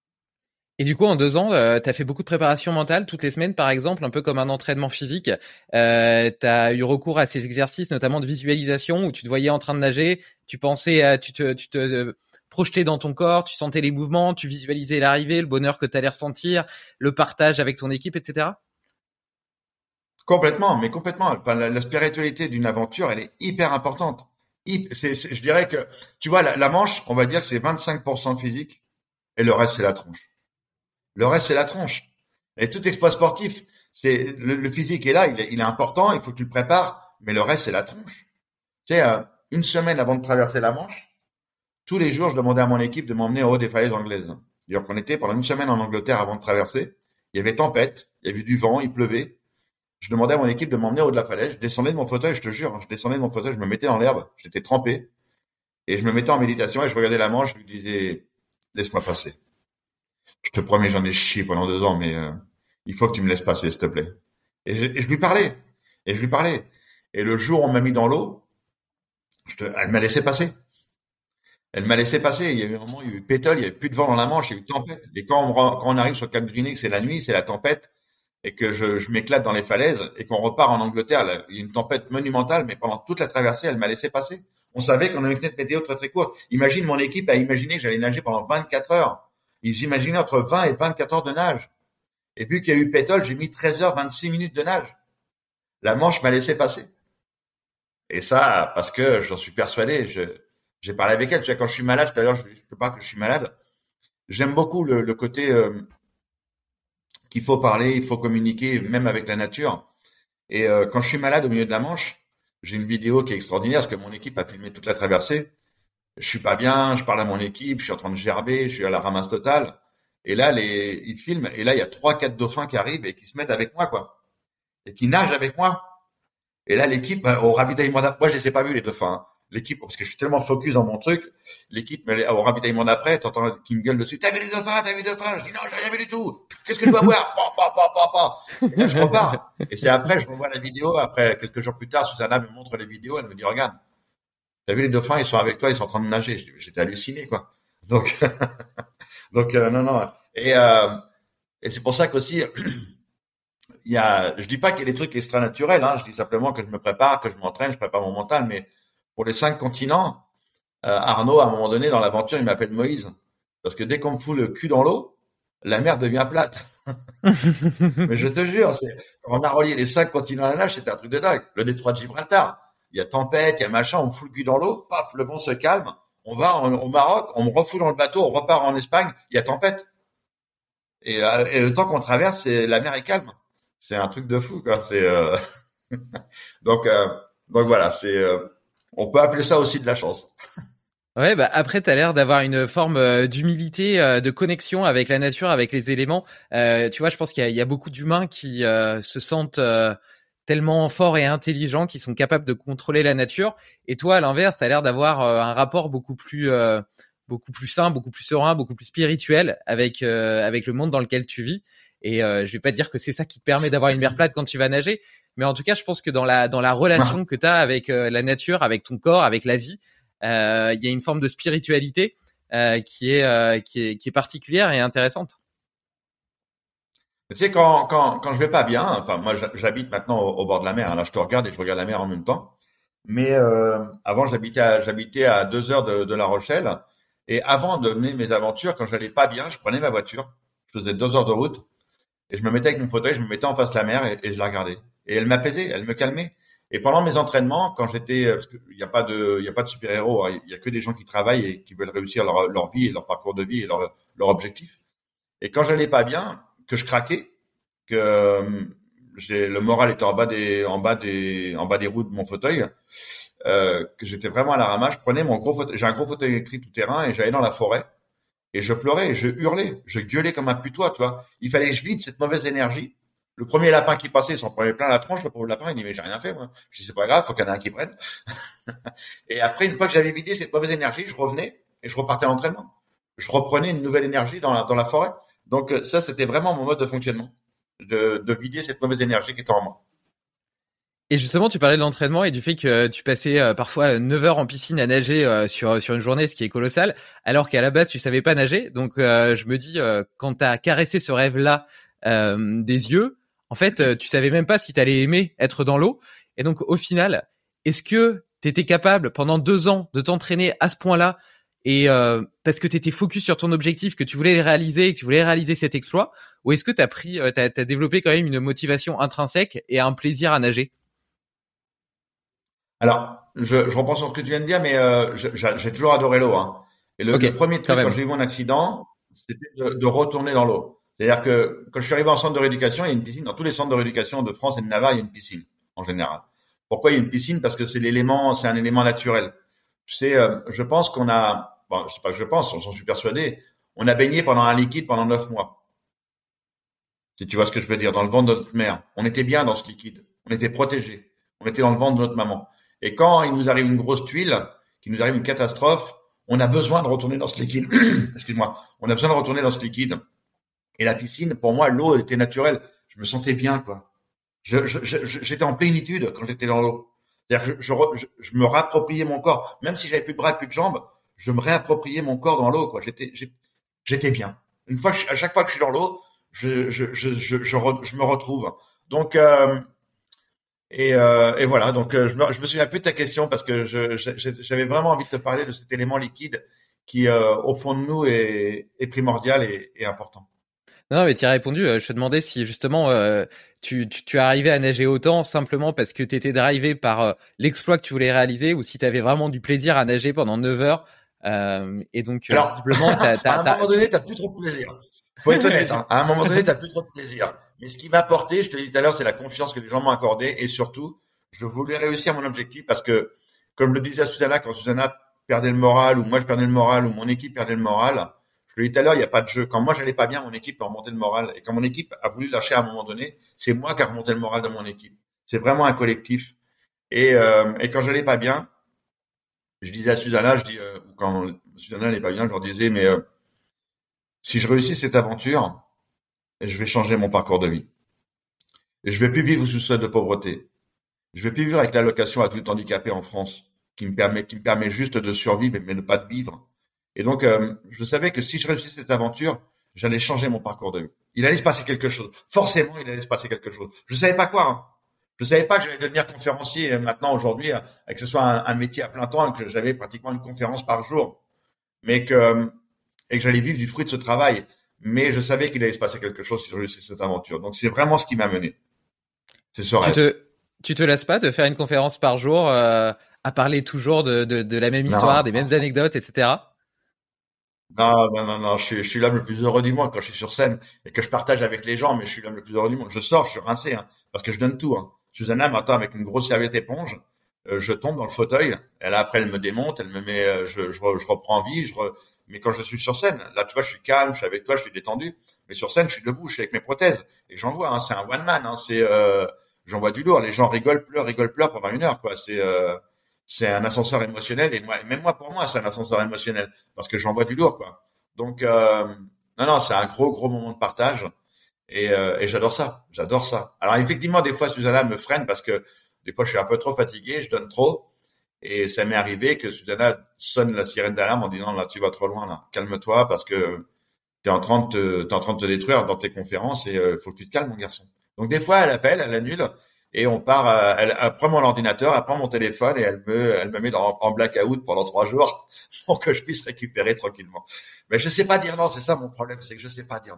S1: Et du coup, en deux ans, euh, tu as fait beaucoup de préparation mentale toutes les semaines, par exemple, un peu comme un entraînement physique. Euh, tu as eu recours à ces exercices, notamment de visualisation, où tu te voyais en train de nager, tu pensais, à, tu te, tu te euh, projetais dans ton corps, tu sentais les mouvements, tu visualisais l'arrivée, le bonheur que tu allais ressentir, le partage avec ton équipe, et cetera.
S2: Complètement, mais complètement. Enfin, la, la spiritualité d'une aventure, elle est hyper importante. C'est, c'est, je dirais que, tu vois, la, la manche, on va dire que c'est vingt-cinq pour cent physique et le reste, c'est la tronche. Le reste, c'est la tronche. Et tout exploit sportif, c'est le, le physique est là, il est, il est important, il faut que tu le prépares, mais le reste, c'est la tronche. Tu sais, euh, une semaine avant de traverser la Manche, tous les jours, je demandais à mon équipe de m'emmener en haut des falaises anglaises. C'est-à-dire qu'on était pendant une semaine en Angleterre avant de traverser. Il y avait tempête, il y avait du vent, il pleuvait. Je demandais à mon équipe de m'emmener au haut de la falaise. Je descendais de mon fauteuil, je te jure, hein, je descendais de mon fauteuil, je me mettais dans l'herbe, j'étais trempé. Et je me mettais en méditation et je regardais la Manche, je lui disais, laisse-moi passer. Je te promets, j'en ai chié pendant deux ans, mais euh, il faut que tu me laisses passer, s'il te plaît. Et je, et je lui parlais. Et je lui parlais. Et le jour où on m'a mis dans l'eau, je te, elle m'a laissé passer. Elle m'a laissé passer. Il y a eu un moment, il y a eu pétole, il y avait plus de vent dans la Manche, il y a eu tempête. Et quand on, quand on arrive sur le Cap Griné, que c'est la nuit, c'est la tempête, et que je, je m'éclate dans les falaises, et qu'on repart en Angleterre, là, il y a une tempête monumentale, mais pendant toute la traversée, elle m'a laissé passer. On savait qu'on avait une fenêtre météo très très courte. Imagine, mon équipe a imaginé que j'allais nager pendant vingt-quatre heures. Ils imaginaient entre vingt et vingt-quatre heures de nage. Et vu qu'il y a eu pétole, j'ai mis treize heures vingt-six minutes de nage. La Manche m'a laissé passer. Et ça, parce que j'en suis persuadé, je, j'ai parlé avec elle. Tu vois, quand je suis malade, tout à l'heure, je ne peux pas que je suis malade. J'aime beaucoup le, le côté euh, qu'il faut parler, il faut communiquer, même avec la nature. Et euh, quand je suis malade au milieu de la Manche, j'ai une vidéo qui est extraordinaire parce que mon équipe a filmé toute la traversée. Je suis pas bien, je parle à mon équipe, je suis en train de gerber, je suis à la ramasse totale. Et là, les, ils filment, et là, il y a trois, quatre dauphins qui arrivent et qui se mettent avec moi, quoi. Et qui nagent avec moi. Et là, l'équipe, au ravitaillement d'après, moi, je les ai pas vus, les dauphins, hein. L'équipe, parce que je suis tellement focus dans mon truc, l'équipe, au ravitaillement d'après, t'entends qui me gueule dessus, t'as vu les dauphins, t'as vu les dauphins? Je dis non, j'ai rien vu du tout. Qu'est-ce que je dois voir? Pa, pa, pa, pa, pa. Et là, je repars. Et c'est après, je revois la vidéo, après, quelques jours plus tard, Susanna me montre les vidéos, elle me dit, regarde, t'as vu les dauphins, ils sont avec toi, ils sont en train de nager. J'étais halluciné, quoi. Donc, donc, euh, non, non. Et, euh, et c'est pour ça qu'aussi, il y a, je dis pas qu'il y a des trucs extra-naturels, hein. Je dis simplement que je me prépare, que je m'entraîne, je prépare mon mental, mais pour les cinq continents, euh, Arnaud, à un moment donné, dans l'aventure, il m'appelle Moïse. Parce que dès qu'on me fout le cul dans l'eau, la mer devient plate. Mais je te jure, c'est, quand on a relié les cinq continents à la nage, c'était un truc de dingue. Le détroit de Gibraltar. Il y a tempête, il y a machin, on me fout le cul dans l'eau, paf, le vent se calme, on va en, au Maroc, on me refoule dans le bateau, on repart en Espagne, il y a tempête. Et, euh, et le temps qu'on traverse, c'est, la mer est calme. C'est un truc de fou, quoi. C'est euh... donc, euh, donc voilà, c'est, euh... on peut appeler ça aussi de la chance.
S1: Ouais, bah après t'as l'air d'avoir une forme euh, d'humilité, euh, de connexion avec la nature, avec les éléments. Euh, tu vois, je pense qu'il y a, il y a beaucoup d'humains qui euh, se sentent euh, tellement forts et intelligents, qui sont capables de contrôler la nature. Et toi, à l'inverse, t'as l'air d'avoir euh, un rapport beaucoup plus, euh, beaucoup plus sain, beaucoup plus serein, beaucoup plus spirituel avec euh, avec le monde dans lequel tu vis. Et euh, je vais pas dire que c'est ça qui te permet d'avoir une mer plate quand tu vas nager, mais en tout cas, je pense que dans la dans la relation que t'as avec euh, la nature, avec ton corps, avec la vie. Euh, il y a une forme de spiritualité euh, qui est euh, qui est qui est particulière et intéressante.
S2: Tu sais, quand quand quand je vais pas bien, enfin moi j'habite maintenant au, au bord de la mer. Hein, là, je te regarde et je regarde la mer en même temps. Mais euh, avant, j'habitais à, j'habitais à deux heures de, de La Rochelle. Et avant de mener mes aventures, quand j'allais pas bien, je prenais ma voiture, je je faisais deux heures de route et je me mettais avec mon fauteuil, je me mettais en face de la mer et, et je la regardais. Et elle m'apaisait, elle me calmait. Et pendant mes entraînements, quand j'étais, parce qu'il n'y a pas de, il y a pas de super-héros, hein, il y a que des gens qui travaillent et qui veulent réussir leur, leur vie et leur parcours de vie et leur, leur objectif. Et quand j'allais pas bien, que je craquais, que euh, j'ai le moral était en bas des, en bas des, en bas des roues de mon fauteuil, euh, que j'étais vraiment à la ramasse, je prenais mon gros fauteuil, j'ai un gros fauteuil électrique tout terrain et j'allais dans la forêt et je pleurais, et je hurlais, je gueulais comme un putois, tu vois. Il fallait que je vide cette mauvaise énergie. Le premier lapin qui passait, il s'en prenait plein la tronche, le pauvre lapin, il dit, mais j'ai rien fait, moi. Je dis, c'est pas grave, faut qu'il y en ait un qui prenne. Et après, une fois que j'avais vidé cette mauvaise énergie, je revenais et je repartais à l'entraînement. Je reprenais une nouvelle énergie dans la, dans la forêt. Donc, ça, c'était vraiment mon mode de fonctionnement. De, de vider cette mauvaise énergie qui était en moi.
S1: Et justement, tu parlais de l'entraînement et du fait que tu passais euh, parfois neuf heures en piscine à nager euh, sur sur une journée, ce qui est colossal, alors qu'à la base, tu savais pas nager. Donc, euh, je me dis, euh, quand tu as caressé ce rêve-là euh, des yeux, en fait, euh, tu savais même pas si tu allais aimer être dans l'eau. Et donc, au final, est-ce que tu étais capable, pendant deux ans, de t'entraîner à ce point-là et euh, parce que tu étais focus sur ton objectif, que tu voulais le réaliser et que tu voulais réaliser cet exploit, ou est-ce que tu as pris, euh, t'as, t'as développé quand même une motivation intrinsèque et un plaisir à nager?
S2: Alors, je, je reprends sur ce que tu viens de dire, mais euh, je- j'ai j'ai toujours adoré l'eau. Hein. Et le,
S1: Ok,
S2: le premier
S1: quand
S2: truc, quand
S1: même.
S2: j'ai eu mon accident, c'était de, de retourner dans l'eau. C'est-à-dire que quand je suis arrivé en centre de rééducation, il y a une piscine. Dans tous les centres de rééducation de France et de Navarre, il y a une piscine, en général. Pourquoi il y a une piscine? Parce que c'est l'élément, c'est un élément naturel. Tu sais, euh, je pense qu'on a, bon, c'est pas que je pense, on s'en suis persuadé, on a baigné pendant un liquide pendant neuf mois. Si tu vois ce que je veux dire, dans le ventre de notre mère. On était bien dans ce liquide. On était protégés. On était dans le ventre de notre maman. Et quand il nous arrive une grosse tuile, qu'il nous arrive une catastrophe, on a besoin de retourner dans ce liquide. Excuse-moi. On a besoin de retourner dans ce liquide. Et la piscine, pour moi, l'eau était naturelle. Je me sentais bien, quoi. Je, je, je- j'étais en plénitude quand j'étais dans l'eau. C'est-à-dire que je, je, je, je me réappropriais mon corps. Même si j'avais plus de bras, plus de jambes, je me réappropriais mon corps dans l'eau, quoi. J'étais, j'ai- j'étais bien. Une fois, que je- à chaque fois que je suis dans l'eau, je, je, je, je, je, re- je me retrouve. Donc, euh, et, euh, et voilà. Donc, euh, je me, je me souviens plus de ta question parce que je, je- j'avais vraiment envie de te parler de cet élément liquide qui, euh, au fond de nous, est, est primordial et, et important.
S1: Non, mais tu as répondu. euh, Je te demandais si justement euh, tu, tu, tu arrivais à nager autant simplement parce que tu étais drivé par euh, l'exploit que tu voulais réaliser ou si tu avais vraiment du plaisir à nager pendant neuf heures. Euh, et donc, euh,
S2: Alors,
S1: visiblement, t'as,
S2: à
S1: t'as,
S2: un
S1: t'as...
S2: moment donné, t'as plus trop de plaisir. Faut être honnête, hein. À un moment donné, t'as plus trop de plaisir. Mais ce qui m'a apporté, je te l'ai dit tout à l'heure, c'est la confiance que les gens m'ont accordée et surtout, je voulais réussir mon objectif parce que, comme je le disais à Susanna, quand Susanna perdait le moral ou moi je perdais le moral ou mon équipe perdait le moral, je le dis tout à l'heure, il n'y a pas de jeu. Quand moi j'allais pas bien, mon équipe a remonté le moral et quand mon équipe a voulu lâcher à un moment donné, c'est moi qui a remonté le moral de mon équipe. C'est vraiment un collectif. Et, euh, et quand j'allais pas bien, je disais à Susanna, je dis, euh, quand Susanna n'allait pas bien, je leur disais, mais euh, si je réussis cette aventure, je vais changer mon parcours de vie. Et je vais plus vivre sous seuil de pauvreté. Je vais plus vivre avec l'allocation adulte handicapé en France, qui me permet, qui me permet juste de survivre, mais ne pas de vivre. Et donc, euh, je savais que si je réussissais cette aventure, j'allais changer mon parcours de vie. Il allait se passer quelque chose. Forcément, il allait se passer quelque chose. Je savais pas quoi. Hein. Je savais pas que j'allais devenir conférencier euh, maintenant, aujourd'hui, euh, et que ce soit un, un métier à plein temps, et que j'avais pratiquement une conférence par jour. Mais que, euh, et que j'allais vivre du fruit de ce travail. Mais je savais qu'il allait se passer quelque chose si je réussissais cette aventure. Donc, c'est vraiment ce qui m'a mené. C'est ce
S1: tu
S2: rêve.
S1: te tu te lasses pas de faire une conférence par jour euh, à parler toujours de, de, de la même histoire,
S2: Non,
S1: des mêmes anecdotes, et cetera.
S2: non, non, non, non. Je suis, je suis l'homme le plus heureux du monde quand je suis sur scène et que je partage avec les gens, mais je suis l'homme le plus heureux du monde. Je sors, je suis rincé, hein, parce que je donne tout. Hein. Susanna m'attend avec une grosse serviette éponge. Euh, je tombe dans le fauteuil. Et là, après, elle me démonte, elle me met, euh, je, je, re- je reprends vie. Je re- Mais quand je suis sur scène, là, tu vois, je suis calme, je suis avec toi, je suis détendu. Mais sur scène, je suis debout, je suis avec mes prothèses. Et j'en vois, hein, c'est un one man. Hein, c'est, euh, j'en vois du lourd. Les gens rigolent, pleurent, rigolent, pleurent pendant une heure, quoi. C'est, euh, c'est un ascenseur émotionnel. Et moi, même moi, pour moi, c'est un ascenseur émotionnel parce que j'en vois du lourd, quoi. Donc, euh, non, non, c'est un gros, gros moment de partage et, euh, et j'adore ça, j'adore ça. Alors, effectivement, des fois, Susanna me freine parce que des fois, je suis un peu trop fatigué, je donne trop et ça m'est arrivé que Susanna sonne la sirène d'alarme en disant, là, tu vas trop loin, là, calme-toi parce que t'es en train de te, t'es en train de te détruire dans tes conférences et euh, faut que tu te calmes, mon garçon. Donc, des fois, elle appelle, elle annule et on part, euh, elle, elle prend mon ordinateur, elle prend mon téléphone et elle me, elle me met dans, en blackout pendant trois jours pour que je puisse récupérer tranquillement. Mais je sais pas dire non, c'est ça mon problème, c'est que je sais pas dire non.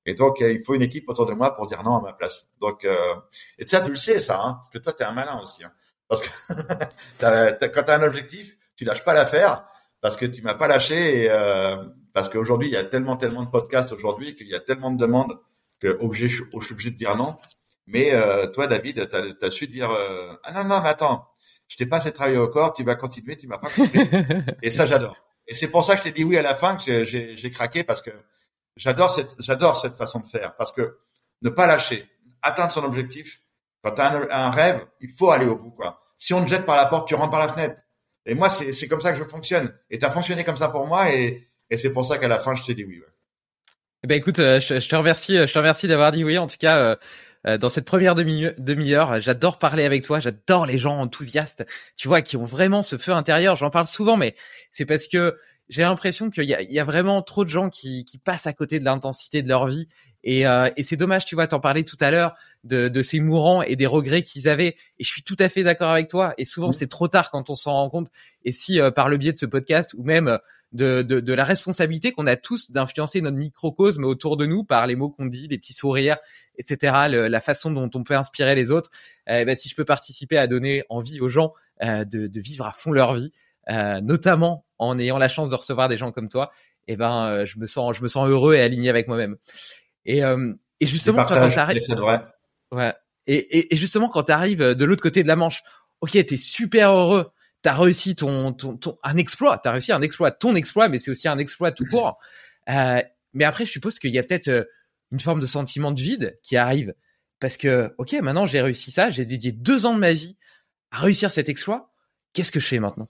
S2: Et donc, il faut une équipe autour de moi pour dire non à ma place. Donc, euh, et ça, tu le sais, ça, hein, parce que toi, t'es un malin aussi. Hein, parce que t'as, t'as, quand t'as un objectif, tu lâches pas l'affaire, parce que tu m'as pas lâché. Et, euh, parce qu'aujourd'hui, il y a tellement, tellement de podcasts aujourd'hui qu'il y a tellement de demandes que obligé, je suis obligé de dire non. Mais euh, toi, David, t'as, t'as su dire euh, ah non, non, mais attends, je t'ai pas assez travaillé au corps, tu vas continuer, tu m'as pas compris. Et ça, j'adore. Et c'est pour ça que je t'ai dit oui à la fin, que j'ai, j'ai craqué, parce que J'adore cette, j'adore cette façon de faire, parce que ne pas lâcher, atteindre son objectif. Quand tu as un, un rêve, il faut aller au bout, quoi. Si on te jette par la porte, tu rentres par la fenêtre. Et moi, c'est, c'est comme ça que je fonctionne. Et tu as fonctionné comme ça pour moi, et, et c'est pour ça qu'à la fin, je t'ai dit oui. Ouais.
S1: Eh ben écoute, euh, je, je te remercie, je te remercie d'avoir dit oui. En tout cas, euh, euh, dans cette première demi demi-heure, j'adore parler avec toi. J'adore les gens enthousiastes, tu vois, qui ont vraiment ce feu intérieur. J'en parle souvent, mais c'est parce que j'ai l'impression qu'il y a, il y a vraiment trop de gens qui, qui passent à côté de l'intensité de leur vie. Et, euh, et c'est dommage, tu vois, t'en parlais tout à l'heure de, de ces mourants et des regrets qu'ils avaient. Et je suis tout à fait d'accord avec toi. Et souvent, mmh. c'est trop tard quand on s'en rend compte. Et si, euh, par le biais de ce podcast ou même de, de, de la responsabilité qu'on a tous d'influencer notre microcosme autour de nous par les mots qu'on dit, les petits sourires, et cetera, le, la façon dont on peut inspirer les autres, euh, ben, si je peux participer à donner envie aux gens euh, de, de vivre à fond leur vie, Euh, notamment en ayant la chance de recevoir des gens comme toi, et ben euh, je me sens je me sens heureux et aligné avec moi-même. Et euh, et justement toi, quand t'arrives, ouais, et, et et justement quand t'arrives de l'autre côté de la Manche, ok, t'es super heureux, t'as réussi ton ton ton un exploit, t'as réussi un exploit, ton exploit, mais c'est aussi un exploit tout court. Euh, mais après, je suppose qu'il y a peut-être une forme de sentiment de vide qui arrive, parce que ok, maintenant j'ai réussi ça, j'ai dédié deux ans de ma vie à réussir cet exploit. Qu'est-ce que je fais maintenant?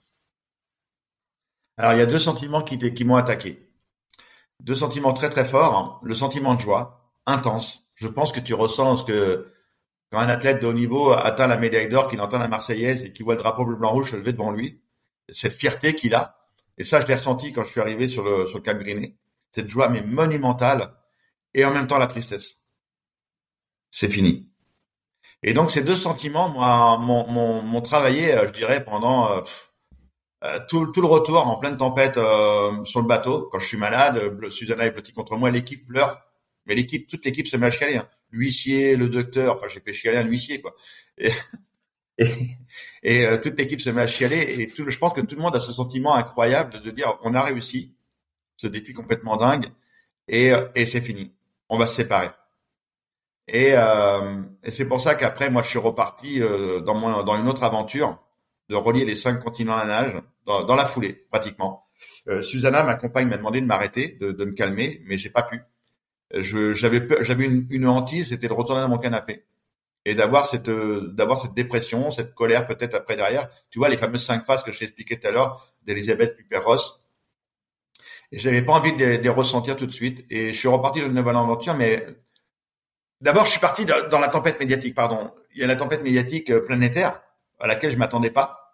S2: Alors, il y a deux sentiments qui, qui m'ont attaqué. Deux sentiments très très forts. Le sentiment de joie, intense. Je pense que tu ressens ce que quand un athlète de haut niveau atteint la médaille d'or, qu'il entend la Marseillaise et qu'il voit le drapeau bleu blanc rouge se lever devant lui, cette fierté qu'il a. Et ça, je l'ai ressenti quand je suis arrivé sur le sur le Cap Griné. Cette joie mais monumentale et en même temps la tristesse. C'est fini. Et donc ces deux sentiments, moi, m'ont, m'ont, m'ont travaillé, je dirais, pendant euh, Euh, tout, tout le retour en pleine tempête euh, sur le bateau. Quand je suis malade, euh, Susanna est petite contre moi, l'équipe pleure. Mais l'équipe, toute l'équipe se met à chialer. Hein. L'huissier, le docteur, enfin j'ai fait chialer un huissier quoi. Et, et, et euh, toute l'équipe se met à chialer. Et tout, je pense que tout le monde a ce sentiment incroyable de dire on a réussi ce défi complètement dingue et, et c'est fini. On va se séparer. Et, euh, et c'est pour ça qu'après moi je suis reparti euh, dans mon dans une autre aventure de relier les cinq continents à la nage dans, dans la foulée, pratiquement. Euh, Susanna, ma compagne, m'a demandé de m'arrêter, de, de me calmer, mais j'ai pas pu. Je, j'avais peur, j'avais une, une hantise, c'était de retourner dans mon canapé et d'avoir cette, d'avoir cette dépression, cette colère peut-être après derrière. Tu vois les fameuses cinq phases que je t'ai expliquées tout à l'heure d'Elisabeth Küpper-Ross. Et j'avais pas envie de les, de les ressentir tout de suite. Et je suis reparti dans une nouvelle aventure, mais d'abord je suis parti dans la tempête médiatique. Pardon, il y a la tempête médiatique planétaire à laquelle je m'attendais pas.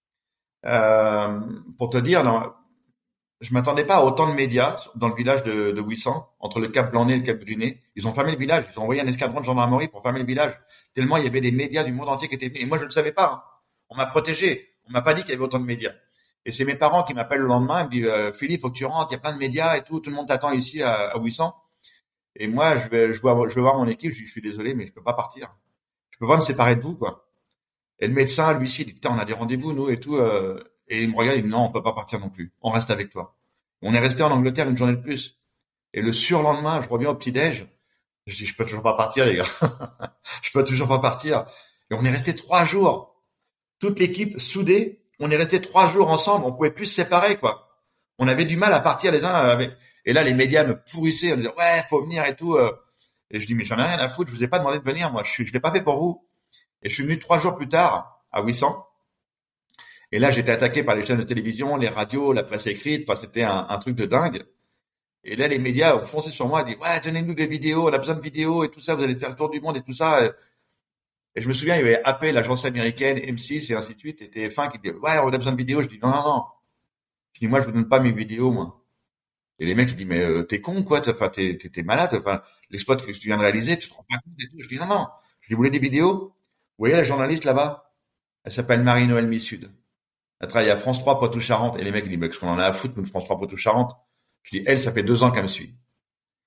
S2: Euh, pour te dire, non, je m'attendais pas à autant de médias dans le village de, de Ouessant, entre le Cap Blanc-Nez et le Cap Griné. Ils ont fermé le village, ils ont envoyé un escadron de gendarmerie pour fermer le village. Tellement il y avait des médias du monde entier qui étaient venus. Et moi, je ne le savais pas. Hein. On m'a protégé. On m'a pas dit qu'il y avait autant de médias. Et c'est mes parents qui m'appellent le lendemain. Ils me disent euh, Philippe, faut que tu rentres. Il y a plein de médias et tout. Tout le monde t'attend ici à, à Ouessant. Et moi, je vais, je vais, je vais voir mon équipe. Je dis, je suis désolé, mais je peux pas partir. Je peux pas me séparer de vous, quoi. Et le médecin, lui, il dit, putain, on a des rendez-vous, nous, et tout. Euh, et il me regarde, il me dit, non, on peut pas partir non plus. On reste avec toi. On est resté en Angleterre une journée de plus. Et le surlendemain, je reviens au petit-déj. Je dis, je peux toujours pas partir, les gars. Je peux toujours pas partir. Et on est resté trois jours. Toute l'équipe soudée. On est resté trois jours ensemble. On pouvait plus se séparer, quoi. On avait du mal à partir les uns avec. Et là, les médias me pourrissaient. On disait, ouais, faut venir et tout. Et je dis, mais j'en ai rien à foutre. Je vous ai pas demandé de venir, moi. Je suis, je l'ai pas fait pour vous. Et je suis venu trois jours plus tard à Ouessant. Et là, j'étais attaqué par les chaînes de télévision, les radios, la presse écrite. Enfin, c'était un, un truc de dingue. Et là, les médias ont foncé sur moi et dit, ouais, donnez-nous des vidéos, on a besoin de vidéos et tout ça, vous allez faire le tour du monde et tout ça. Et je me souviens, il y avait A P, l'agence américaine, M six et ainsi de suite, et T F un qui disaient, ouais, on a besoin de vidéos. Je dis, non, non, non. Je dis, moi, je vous donne pas mes vidéos, moi. Et les mecs, ils disent, mais euh, t'es con, quoi, enfin, t'es, t'es, t'es malade, enfin, l'exploit que tu viens de réaliser, tu te rends pas compte et tout. Je dis, non, non. Je dis, vous voulez des vidéos? Vous voyez la journaliste là-bas? Elle s'appelle Marie-Noëlle Missud. Elle travaille à France trois Poitou-Charentes. Et les mecs, ils disent, mais qu'est-ce qu'on en a à foutre, nous, de France trois Poitou-Charentes? Je dis, elle, ça fait deux ans qu'elle me suit.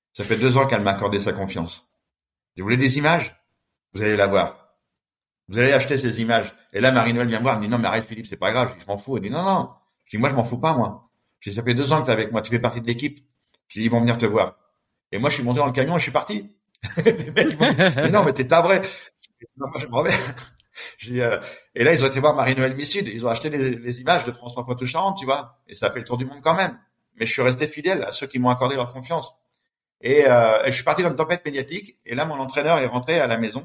S2: Ça fait deux ans qu'elle m'a accordé sa confiance. Vous voulez des images? Vous allez la voir. Vous allez acheter ces images. Et là, Marie-Noël vient me voir, elle me dit, non, mais arrête, Philippe, c'est pas grave. Je dis, je m'en fous. Elle dit, non, non. Je dis, moi, je m'en fous pas, moi. Je dis, ça fait deux ans que t'es avec moi. Tu fais partie de l'équipe. Je dis, ils vont venir te voir. Et moi, je suis monté dans le camion et je suis parti. Les mecs m'ont dit, mais non, mais t'es pas vrai. Non, moi, je m'en vais. Je dis, euh, et là, ils ont été voir Marie-Noël Missud. Ils ont acheté les, les images de François Poitou-Charentes, tu vois. Et ça a fait le tour du monde quand même. Mais je suis resté fidèle à ceux qui m'ont accordé leur confiance. Et, euh, et je suis parti dans une tempête médiatique. Et là, mon entraîneur est rentré à la maison.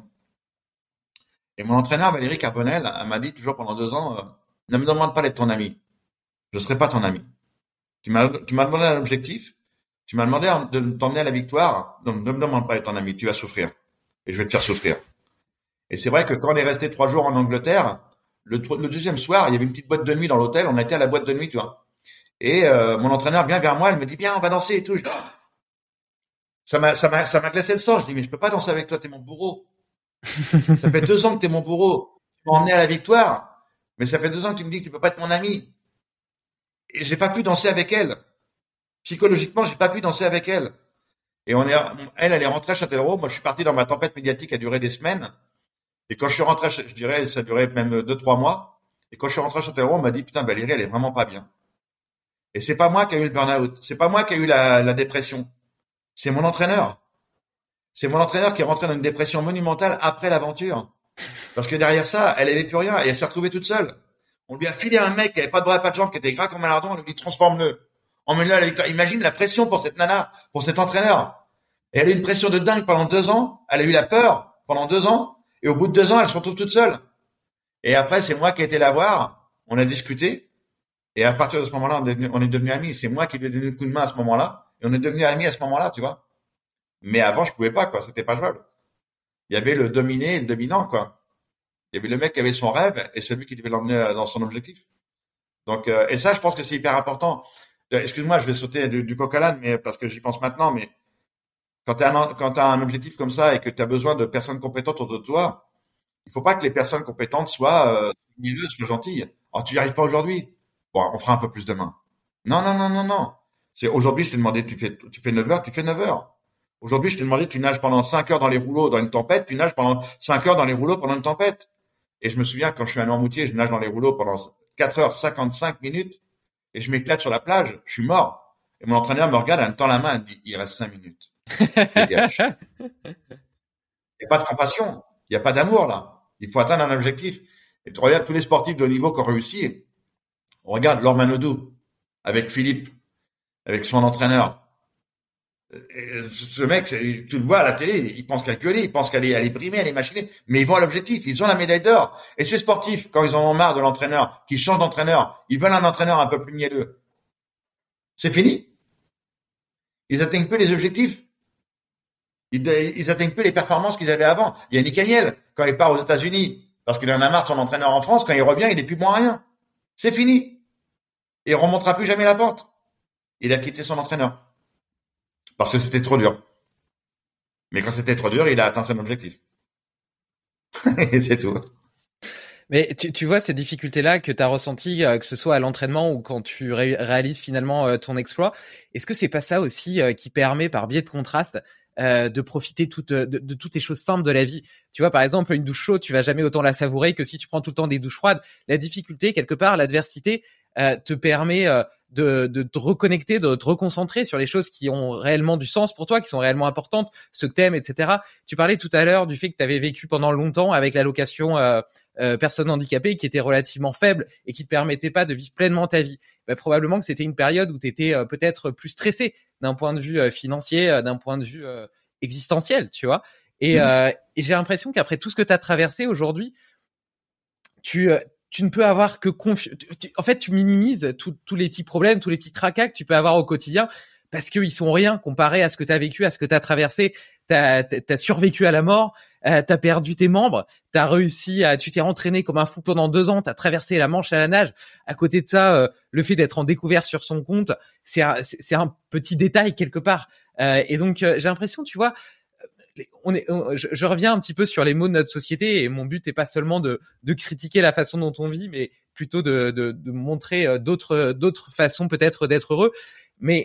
S2: Et mon entraîneur, Valérie Carbonel, elle m'a dit toujours pendant deux ans, euh, ne me demande pas d'être ton ami. Je ne serai pas ton ami. Tu m'as, tu m'as demandé un objectif. Tu m'as demandé de t'emmener à la victoire. Donc, ne me demande pas d'être ton ami. Tu vas souffrir. Et je vais te faire souffrir. Et c'est vrai que quand on est resté trois jours en Angleterre, le, le deuxième soir, il y avait une petite boîte de nuit dans l'hôtel. On a été à la boîte de nuit, tu vois. Et euh, mon entraîneur vient vers moi. Elle me dit, viens, on va danser et tout. Je, oh ça m'a, ça m'a, ça m'a glacé le sang. Je dis, mais je peux pas danser avec toi. T'es mon bourreau. Ça fait deux ans que t'es mon bourreau. Tu m'as emmené à la victoire, mais ça fait deux ans que tu me dis que tu peux pas être mon ami. Et j'ai pas pu danser avec elle. Psychologiquement, j'ai pas pu danser avec elle. Et on est, elle, elle est rentrée à Châtellerault. Moi, je suis parti dans ma tempête médiatique qui a duré des semaines. Et quand je suis rentré, je dirais, ça a duré même deux, trois mois. Et quand je suis rentré à Châtellerault, on m'a dit, putain, Valérie, elle est vraiment pas bien. Et c'est pas moi qui ai eu le burn-out. C'est pas moi qui ai eu la, la dépression. C'est mon entraîneur. C'est mon entraîneur qui est rentré dans une dépression monumentale après l'aventure. Parce que derrière ça, elle avait plus rien et elle s'est retrouvée toute seule. On lui a filé un mec qui avait pas de bras et pas de jambes, qui était gras comme un lardon, on lui dit transforme-le. Emmène-le à la victoire. Imagine la pression pour cette nana, pour cet entraîneur. Et elle a eu une pression de dingue pendant deux ans. Elle a eu la peur pendant deux ans. Et au bout de deux ans, elle se retrouve toute seule. Et après, c'est moi qui ai été la voir. On a discuté. Et à partir de ce moment-là, on est devenu, on est devenus amis. C'est moi qui lui ai donné le coup de main à ce moment-là. Et on est devenus amis à ce moment-là, tu vois. Mais avant, je pouvais pas, quoi. C'était pas jouable. Il y avait le dominé et le dominant, quoi. Il y avait le mec qui avait son rêve et celui qui devait l'emmener dans son objectif. Donc, euh, et ça, je pense que c'est hyper important. Excuse-moi, je vais sauter du, du coq à l'âne, mais parce que j'y pense maintenant, mais quand tu as un, quand t'as un objectif comme ça et que tu as besoin de personnes compétentes autour de toi, il faut pas que les personnes compétentes soient euh, mielleuses, soient gentilles. Oh, tu y arrives pas aujourd'hui. Bon, on fera un peu plus demain. Non, non, non, non, non. C'est aujourd'hui, je t'ai demandé, tu fais, tu fais neuf heures, tu fais neuf heures. Aujourd'hui, je t'ai demandé, tu nages pendant cinq heures dans les rouleaux dans une tempête, tu nages pendant cinq heures dans les rouleaux pendant une tempête. Et je me souviens, quand je suis à Noirmoutier, je nage dans les rouleaux pendant quatre heures cinquante-cinq minutes et je m'éclate sur la plage, je suis mort. Et mon entraîneur me regarde, elle me tend la main, elle me dit, il reste cinq minutes. Dégage. Il n'y a pas de compassion, il n'y a pas d'amour là. Il faut atteindre un objectif. Et tu regardes tous les sportifs de haut niveau qui ont réussi. On regarde Laure Manodou avec Philippe, avec son entraîneur. Et ce mec, tu le vois à la télé, il pense qu'à gueuler, il pense qu'elle est, elle est brimée, elle est machinée, mais ils vont à l'objectif, ils ont la médaille d'or. Et ces sportifs, quand ils en ont marre de l'entraîneur, qui changent d'entraîneur, ils veulent un entraîneur un peu plus mielleux. C'est fini. Ils atteignent plus les objectifs. Ils, ils atteignent plus les performances qu'ils avaient avant. Il y a Nick Daniel, quand il part aux États-Unis, parce qu'il en a marre de son entraîneur en France, quand il revient, il est plus bon à rien. C'est fini. Il remontera plus jamais la pente. Il a quitté son entraîneur. Parce que c'était trop dur. Mais quand c'était trop dur, il a atteint son objectif. Et c'est tout.
S1: Mais tu, tu vois ces difficultés-là que tu as ressenties, euh, que ce soit à l'entraînement ou quand tu ré- réalises finalement euh, ton exploit, est-ce que c'est pas ça aussi euh, qui permet, par biais de contraste, euh, de profiter toute, de, de toutes les choses simples de la vie? Tu vois, par exemple, une douche chaude, tu vas jamais autant la savourer que si tu prends tout le temps des douches froides. La difficulté, quelque part, l'adversité euh, te permet euh, de, de te reconnecter, de te reconcentrer sur les choses qui ont réellement du sens pour toi, qui sont réellement importantes, ce que t'aimes, et cetera. Tu parlais tout à l'heure du fait que tu avais vécu pendant longtemps avec l'allocation euh, euh, personnes handicapées qui était relativement faible et qui te permettait pas de vivre pleinement ta vie. Bah, probablement que c'était une période où tu étais euh, peut-être plus stressé d'un point de vue euh, financier, euh, d'un point de vue euh, existentiel, tu vois. Et, euh, et j'ai l'impression qu'après tout ce que tu as traversé aujourd'hui, tu euh, tu ne peux avoir que confiance. En fait, tu minimises tous les petits problèmes, tous les petits tracas que tu peux avoir au quotidien parce qu'ils sont rien comparé à ce que tu as vécu, à ce que tu as traversé. Tu as survécu à la mort, euh, tu as perdu tes membres, tu as réussi à, tu t'es entraîné comme un fou pendant deux ans, tu as traversé la Manche à la nage. À côté de ça, euh, le fait d'être en découverte sur son compte, c'est un, c'est un petit détail quelque part. Euh, et donc, euh, j'ai l'impression, tu vois, on est, on, je, je reviens un petit peu sur les mots de notre société et mon but n'est pas seulement de, de critiquer la façon dont on vit, mais plutôt de, de, de montrer d'autres, d'autres façons peut-être d'être heureux. Mais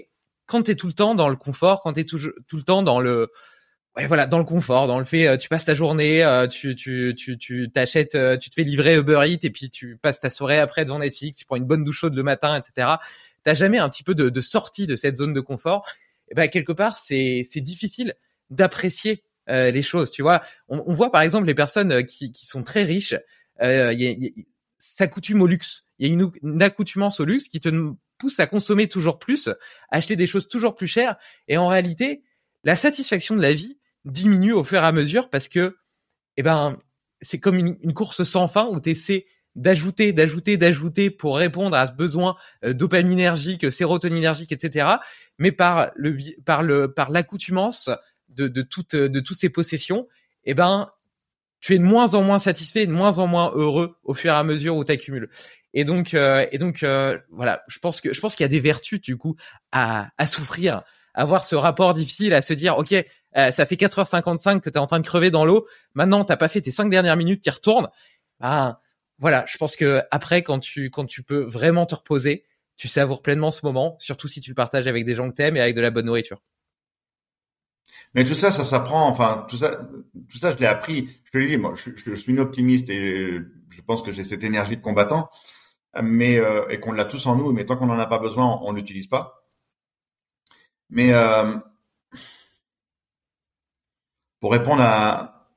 S1: quand t'es tout le temps dans le confort, quand t'es tout, tout le temps dans le, ouais, voilà, dans le confort, dans le fait, euh, tu passes ta journée, euh, tu, tu, tu, tu t'achètes, euh, tu te fais livrer Uber Eats et puis tu passes ta soirée après devant Netflix, tu prends une bonne douche chaude le matin, et cetera. T'as jamais un petit peu de, de sortie de cette zone de confort. Et ben, quelque part, c'est, c'est difficile d'apprécier euh, les choses, tu vois. On, on voit par exemple les personnes qui, qui sont très riches, euh, y a, y a, s'accoutument au luxe. Il y a une, une accoutumance au luxe qui te pousse à consommer toujours plus, à acheter des choses toujours plus chères. Et en réalité, la satisfaction de la vie diminue au fur et à mesure parce que, eh ben, c'est comme une, une course sans fin où tu essaies d'ajouter, d'ajouter, d'ajouter pour répondre à ce besoin euh, dopaminergique, sérotoninergique, et cetera. Mais par le, par le, par l'accoutumance de, de toutes, de toutes ces possessions, eh ben, tu es de moins en moins satisfait, de moins en moins heureux au fur et à mesure où tu accumules. Et donc, euh, et donc, euh, voilà, je pense que je pense qu'il y a des vertus du coup à, à souffrir, à avoir ce rapport difficile, à se dire, ok, euh, ça fait quatre heures cinquante-cinq que t'es en train de crever dans l'eau. Maintenant, t'as pas fait tes cinq dernières minutes, t'y retournes. Ben voilà, je pense que après, quand tu quand tu peux vraiment te reposer, tu savoures pleinement ce moment, surtout si tu le partages avec des gens que t'aimes et avec de la bonne nourriture.
S2: Mais tout ça, ça s'apprend. Enfin, tout ça, tout ça, je l'ai appris. Je te l'ai dit, moi, je, je, je suis une optimiste et je pense que j'ai cette énergie de combattant, mais euh, et qu'on l'a tous en nous. Mais tant qu'on n'en a pas besoin, on, on l'utilise pas. Mais euh, pour répondre à,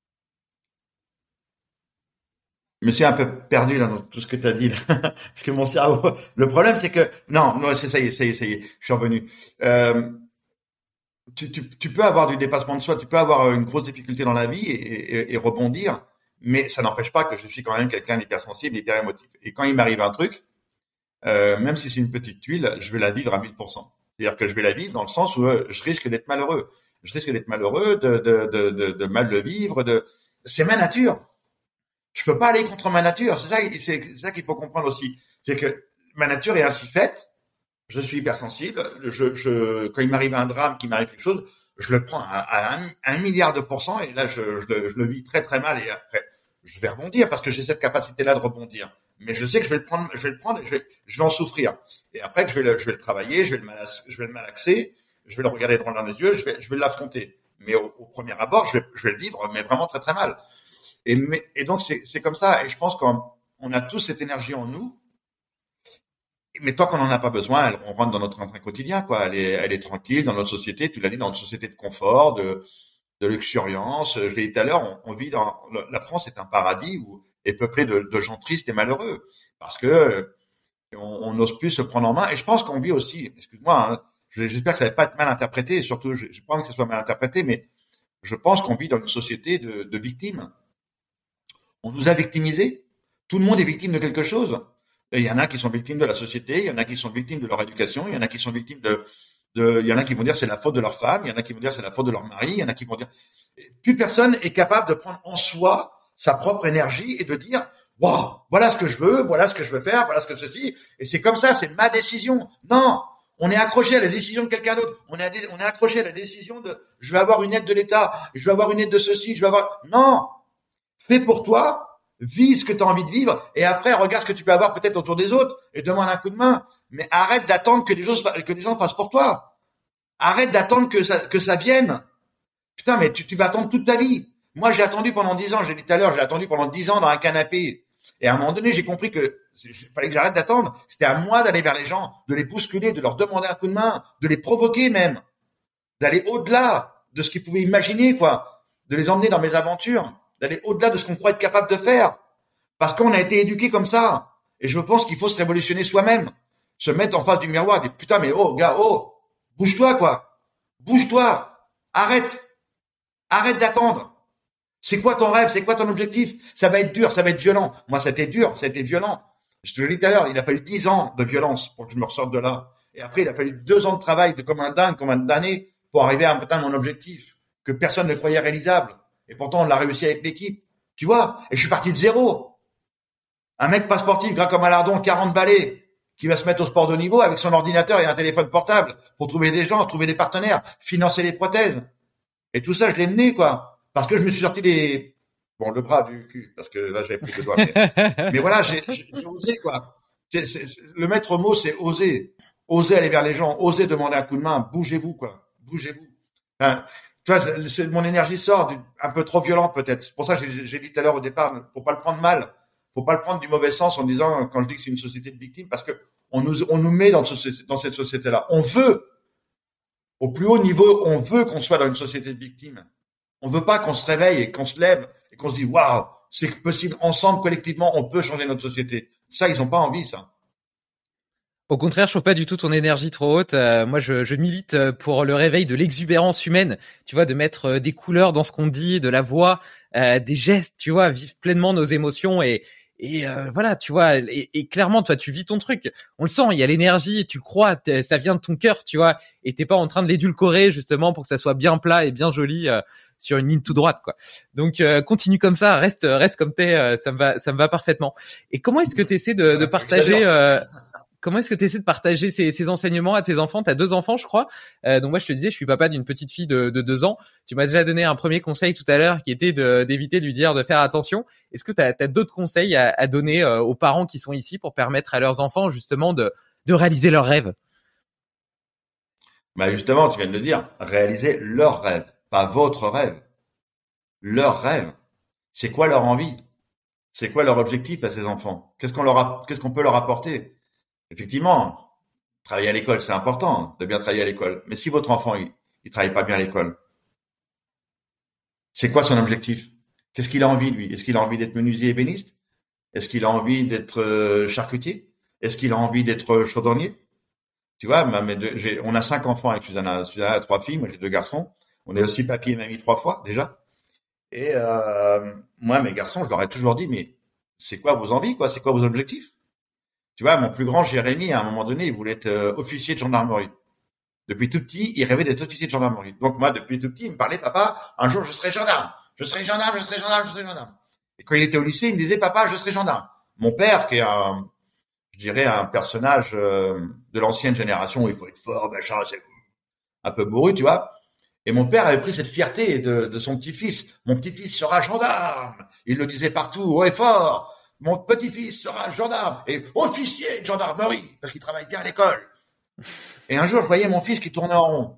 S2: je me suis un peu perdu là dans tout ce que tu as dit là. Parce que mon cerveau. Le problème, c'est que non, non, c'est ça y est, ça y est, ça y est, je suis revenu. Euh, Tu, tu, tu peux avoir du dépassement de soi, tu peux avoir une grosse difficulté dans la vie et, et, et rebondir, mais ça n'empêche pas que je suis quand même quelqu'un d'hypersensible, hyper émotif. Et quand il m'arrive un truc, euh, même si c'est une petite tuile, je vais la vivre à mille pour cent. C'est-à-dire que je vais la vivre dans le sens où euh, je risque d'être malheureux. Je risque d'être malheureux, de, de, de, de, de mal le vivre. De... C'est ma nature. Je peux pas aller contre ma nature. C'est ça, c'est ça qu'il faut comprendre aussi. C'est que ma nature est ainsi faite. Je suis hypersensible. Je, je, quand il m'arrive un drame, qu'il m'arrive quelque chose, je le prends à, à un, un milliard de pourcents et là, je, je, je le vis très très mal et après, je vais rebondir parce que j'ai cette capacité-là de rebondir. Mais je sais que je vais le prendre, je vais le prendre, et je vais, je vais en souffrir. Et après, je vais le, je vais le travailler, je vais le malaxer, je vais le malaxer, je vais le regarder droit dans les yeux, je vais, je vais l'affronter. Mais au, au premier abord, je vais, je vais le vivre, mais vraiment très très mal. Et, mais, et donc c'est, c'est comme ça. Et je pense qu'on on a tous cette énergie en nous. Mais tant qu'on n'en a pas besoin, on rentre dans notre train quotidien, quoi. Elle est, elle est tranquille dans notre société. Tu l'as dit, dans une société de confort, de, de luxuriance. Je l'ai dit tout à l'heure, on, on vit dans la France est un paradis où est peuplé de, de gens tristes et malheureux parce que on n'ose plus se prendre en main. Et je pense qu'on vit aussi. Excuse-moi, hein, j'espère que ça va pas être mal interprété. Et surtout, j'ai pas envie que ça soit mal interprété, mais je pense qu'on vit dans une société de, de victimes. On nous a victimisés. Tout le monde est victime de quelque chose. Et il y en a qui sont victimes de la société, il y en a qui sont victimes de leur éducation, il y en a qui sont victimes de, de il y en a qui vont dire c'est la faute de leur femme, il y en a qui vont dire c'est la faute de leur mari, il y en a qui vont dire plus personne est capable de prendre en soi sa propre énergie et de dire waouh, voilà ce que je veux, voilà ce que je veux faire, voilà ce que ceci et c'est comme ça, c'est ma décision. Non, on est accroché à la décision de quelqu'un d'autre. On est on est accroché à la décision de je vais avoir une aide de l'État, je vais avoir une aide de ceci, je vais avoir non. Fais pour toi. Vis ce que tu as envie de vivre et après regarde ce que tu peux avoir peut-être autour des autres et demande un coup de main. Mais arrête d'attendre que les gens que les gens fassent pour toi. Arrête d'attendre que ça que ça vienne. Putain, mais tu, tu vas attendre toute ta vie. Moi, j'ai attendu pendant dix ans. J'ai dit tout à l'heure, j'ai attendu pendant dix ans dans un canapé. Et à un moment donné, j'ai compris que il fallait que j'arrête d'attendre. C'était à moi d'aller vers les gens, de les bousculer, de leur demander un coup de main, de les provoquer même, d'aller au-delà de ce qu'ils pouvaient imaginer, quoi, de les emmener dans mes aventures. D'aller au-delà de ce qu'on croit être capable de faire. Parce qu'on a été éduqué comme ça. Et je pense qu'il faut se révolutionner soi-même. Se mettre en face du miroir et dire, putain, mais oh, gars, oh, bouge-toi, quoi. Bouge-toi. Arrête. Arrête d'attendre. C'est quoi ton rêve? C'est quoi ton objectif? Ça va être dur, ça va être violent. Moi, ça a été dur, ça a été violent. Je te l'ai dit tout à l'heure, il a fallu dix ans de violence pour que je me ressorte de là. Et après, il a fallu deux ans de travail de comme un dingue, comme un damné pour arriver à atteindre mon objectif que personne ne croyait réalisable. Et pourtant, on l'a réussi avec l'équipe. Tu vois? Et je suis parti de zéro. Un mec pas sportif, gras comme un lardon, quarante balais, qui va se mettre au sport de niveau avec son ordinateur et un téléphone portable pour trouver des gens, trouver des partenaires, financer les prothèses. Et tout ça, je l'ai mené, quoi. Parce que je me suis sorti des... Bon, le bras du cul, parce que là, j'avais pris le doigt. Mais, mais voilà, j'ai, j'ai, j'ai osé, quoi. C'est, c'est, c'est... Le maître mot, c'est oser. osez aller vers les gens, osez demander un coup de main, bougez-vous, quoi, bougez-vous. Enfin, tu vois, c'est, mon énergie sort du, un peu trop violent peut-être. C'est pour ça que j'ai, j'ai dit tout à l'heure au départ, faut pas le prendre mal, faut pas le prendre du mauvais sens en disant, quand je dis que c'est une société de victimes, parce que on nous, on nous met dans, ce, dans cette société-là. On veut, au plus haut niveau, on veut qu'on soit dans une société de victimes. On veut pas qu'on se réveille et qu'on se lève et qu'on se dise, waouh, c'est possible, ensemble, collectivement, on peut changer notre société. Ça, ils ont pas envie, ça.
S1: Au contraire, je trouve pas du tout ton énergie trop haute. Euh, moi, je, je milite pour le réveil de l'exubérance humaine. Tu vois, de mettre des couleurs dans ce qu'on dit, de la voix, euh, des gestes. Tu vois, vivre pleinement nos émotions et et euh, voilà, tu vois. Et, et clairement, toi, tu vis ton truc. On le sent. Il y a l'énergie. Tu le crois. Ça vient de ton cœur, tu vois. Et t'es pas en train de l'édulcorer justement pour que ça soit bien plat et bien joli euh, sur une ligne tout droite, quoi. Donc, euh, continue comme ça. Reste, reste comme t'es. Euh, ça me va, ça me va parfaitement. Et comment est-ce que t'essaies de, de partager euh, Comment est-ce que tu essaies de partager ces, ces enseignements à tes enfants? Tu as deux enfants, je crois. Euh, donc moi, je te disais, je suis papa d'une petite fille de, de deux ans. Tu m'as déjà donné un premier conseil tout à l'heure qui était de, d'éviter de lui dire de faire attention. Est-ce que tu as d'autres conseils à, à donner euh, aux parents qui sont ici pour permettre à leurs enfants justement de, de réaliser leurs rêves?
S2: Bah justement, tu viens de le dire, réaliser leur rêve, pas votre rêve. Leur rêve. C'est quoi leur envie? C'est quoi leur objectif à ces enfants? Qu'est-ce qu'on leur a, qu'est-ce qu'on peut leur apporter? Effectivement, travailler à l'école, c'est important de bien travailler à l'école. Mais si votre enfant, il, il travaille pas bien à l'école, c'est quoi son objectif? Qu'est-ce qu'il a envie, lui? Est-ce qu'il a envie d'être menuisier ébéniste? Est-ce qu'il a envie d'être euh, charcutier? Est-ce qu'il a envie d'être chaudronnier? Tu vois, ma, mes deux, j'ai, on a cinq enfants avec Susanna. Susanna a trois filles, moi j'ai deux garçons. On est aussi papy et mamie trois fois, déjà. Et euh, moi, mes garçons, je leur ai toujours dit, mais c'est quoi vos envies, quoi? C'est quoi vos objectifs? Tu vois, mon plus grand, Jérémy, à un moment donné, il voulait être euh, officier de gendarmerie. Depuis tout petit, il rêvait d'être officier de gendarmerie. Donc moi, depuis tout petit, il me parlait, papa, un jour, je serai gendarme. Je serai gendarme, je serai gendarme, je serai gendarme. Et quand il était au lycée, il me disait, papa, je serai gendarme. Mon père, qui est un, je dirais, un personnage euh, de l'ancienne génération où il faut être fort, machin, c'est un peu bourru, tu vois. Et mon père avait pris cette fierté de, de son petit-fils. Mon petit-fils sera gendarme. Il le disait partout, haut et fort. Mon petit-fils sera gendarme et officier de gendarmerie parce qu'il travaille bien à l'école. Et un jour, je voyais mon fils qui tournait en rond.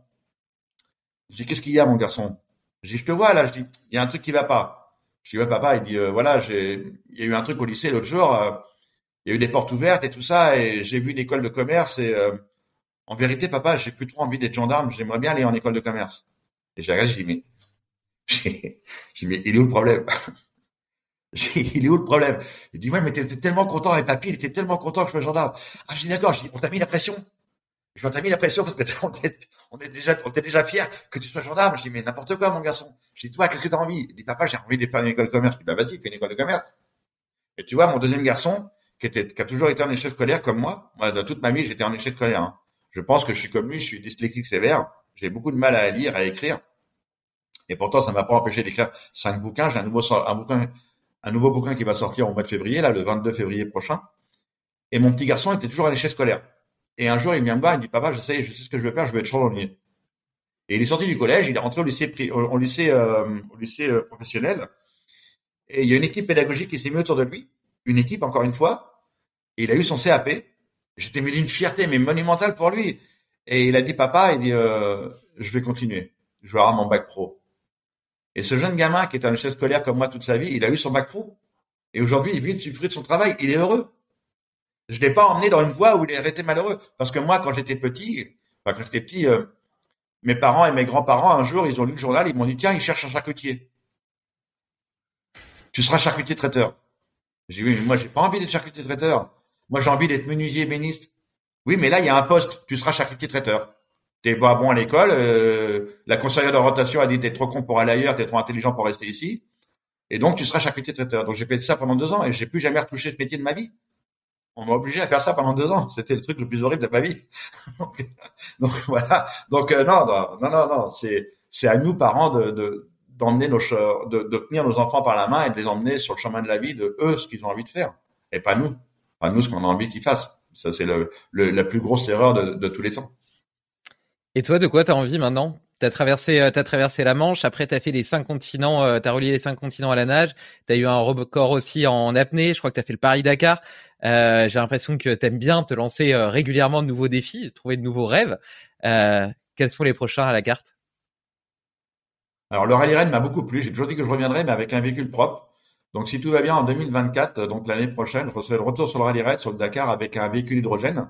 S2: Je dis, qu'est-ce qu'il y a, mon garçon? Je dis, je te vois là. Je dis, il y a un truc qui va pas. Je dis, ouais, papa. Il dit, euh, voilà, j'ai, il y a eu un truc au lycée l'autre jour. Euh, il y a eu des portes ouvertes et tout ça, et j'ai vu une école de commerce. Et euh, en vérité, papa, j'ai plus trop envie d'être gendarme. J'aimerais bien aller en école de commerce. Et j'ai regardé, j'ai dit, mais, j'ai dit, mais il est où le problème? Il est où le problème? Il dit, ouais, mais t'étais tellement content avec papy, il était tellement content que je sois gendarme. Ah, je dis, d'accord, je dis, on t'a mis la pression. Je dis, on t'a mis la pression parce que on est, on est déjà, on était déjà fiers que tu sois gendarme. Je dis, mais n'importe quoi, mon garçon. Je dis, toi, qu'est-ce que t'as envie? Il dit, papa, j'ai envie de faire une école de commerce. Je dis, bah, vas-y, fais une école de commerce. Et tu vois, mon deuxième garçon, qui était, qui a toujours été en échec scolaire comme moi, moi, dans toute ma vie, j'étais en échec scolaire, hein. Je pense que je suis comme lui, je suis dyslexique sévère. J'ai beaucoup de mal à lire, à écrire. Et pourtant, ça m'a pas empêché d'écrire cinq bouquins. J'ai un nouveau, un bouquin, un nouveau bouquin qui va sortir au mois de février, là, le vingt-deux février prochain. Et mon petit garçon était toujours en échec scolaire. Et un jour, il vient me voir, il me dit, papa, je sais, je sais ce que je veux faire, je veux être chaudronnier. Et il est sorti du collège, il est rentré au lycée, au, au lycée, euh, au lycée euh, professionnel. Et il y a une équipe pédagogique qui s'est mise autour de lui. Une équipe, encore une fois. Et il a eu son C A P. J'étais mis d'une fierté, mais monumentale pour lui. Et il a dit, papa, il dit, euh, je vais continuer. Je vais avoir mon bac pro. Et ce jeune gamin qui était en échec scolaire comme moi toute sa vie, il a eu son bac pro. Et aujourd'hui, il vit du fruit de son travail. Il est heureux. Je l'ai pas emmené dans une voie où il est resté malheureux. Parce que moi, quand j'étais petit, enfin, quand j'étais petit, euh, mes parents et mes grands-parents, un jour, ils ont lu le journal, ils m'ont dit, tiens, ils cherchent un charcutier. Tu seras charcutier traiteur. J'ai dit, oui, mais moi, j'ai pas envie d'être charcutier traiteur. Moi, j'ai envie d'être menuisier ébéniste. Oui, mais là, il y a un poste. Tu seras charcutier traiteur. T'es pas bon à l'école. Euh, la conseillère d'orientation a dit, t'es trop con pour aller ailleurs, t'es trop intelligent pour rester ici. Et donc, tu seras charcutier traiteur. Donc, j'ai fait ça pendant deux ans et j'ai plus jamais retouché ce métier de ma vie. On m'a obligé à faire ça pendant deux ans. C'était le truc le plus horrible de ma vie. donc, donc, voilà. Donc, euh, non, non, non, non, non. C'est, c'est à nous, parents, de, de, d'emmener nos, de, de tenir nos enfants par la main et de les emmener sur le chemin de la vie de eux, ce qu'ils ont envie de faire. Et pas nous. Pas nous, ce qu'on a envie qu'ils fassent. Ça, c'est le, le, la plus grosse erreur de, de tous les temps.
S1: Et toi, de quoi t'as envie maintenant? T'as traversé, euh, t'as traversé la Manche. Après, t'as fait les cinq continents. Euh, t'as relié les cinq continents à la nage. T'as eu un record aussi en apnée. Je crois que t'as fait le Paris-Dakar. Euh, j'ai l'impression que t'aimes bien te lancer euh, régulièrement de nouveaux défis, trouver de nouveaux rêves. Euh, quels sont les prochains à la carte?
S2: Alors le rallye Rennes m'a beaucoup plu. J'ai toujours dit que je reviendrais, mais avec un véhicule propre. Donc si tout va bien en deux mille vingt-quatre, donc l'année prochaine, je serai de retour sur le rallye Rennes, sur le Dakar, avec un véhicule hydrogène.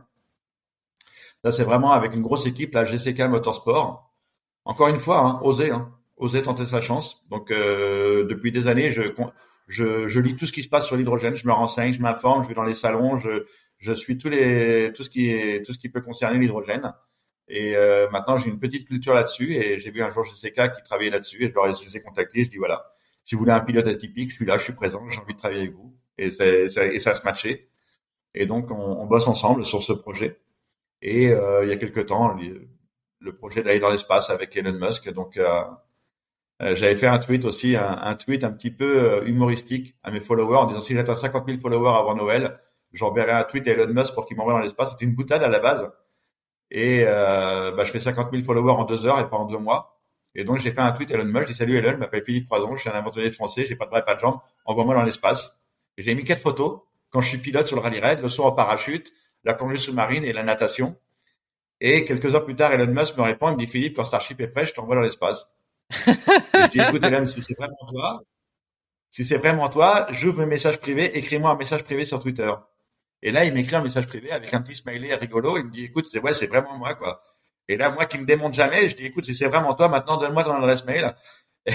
S2: Ça c'est vraiment avec une grosse équipe, la G C K Motorsport. Encore une fois, hein, oser, hein, oser tenter sa chance. Donc euh, depuis des années, je, je je lis tout ce qui se passe sur l'hydrogène. Je me renseigne, je m'informe, je vais dans les salons, je je suis tous les tout ce qui est tout ce qui peut concerner l'hydrogène. Et euh, maintenant, j'ai une petite culture là-dessus. Et j'ai vu un jour G C K qui travaillait là-dessus. Et je leur ai, je les ai contactés. Je dis voilà, si vous voulez un pilote atypique, je suis là, je suis présent, j'ai envie de travailler avec vous. Et, c'est, c'est, et ça a se matché. Et donc, on, on bosse ensemble sur ce projet. Et euh, il y a quelque temps, le, le projet d'aller dans l'espace avec Elon Musk. Donc, euh, euh, j'avais fait un tweet aussi, un, un tweet un petit peu euh, humoristique à mes followers en disant si j'atteins cinquante mille followers avant Noël, j'enverrai un tweet à Elon Musk pour qu'il m'envoie dans l'espace. C'était une boutade à la base. Et euh, bah, je fais cinquante mille followers en deux heures et pas en deux mois. Et donc, j'ai fait un tweet à Elon Musk. J'ai dit salut Elon, je m'appelle Philippe Croison, je suis un aventurier français, j'ai pas de bras et pas de jambes, envoie-moi dans l'espace. Et j'ai mis quatre photos quand je suis pilote sur le rallye raid, le saut en parachute, la plongée sous-marine et la natation. Et quelques heures plus tard, Elon Musk me répond, il me dit Philippe, quand Starship est prêt, je t'envoie dans l'espace. Et je dis écoute Elon, si c'est vraiment toi, si c'est vraiment toi, j'ouvre mes messages privés, écris-moi un message privé sur Twitter. Et là, il m'écrit un message privé avec un petit smiley rigolo. Il me dit, écoute, c'est ouais, c'est vraiment moi, quoi. Et là, moi qui me démonte jamais, je dis, écoute, si c'est vraiment toi, maintenant donne-moi ton adresse mail. Et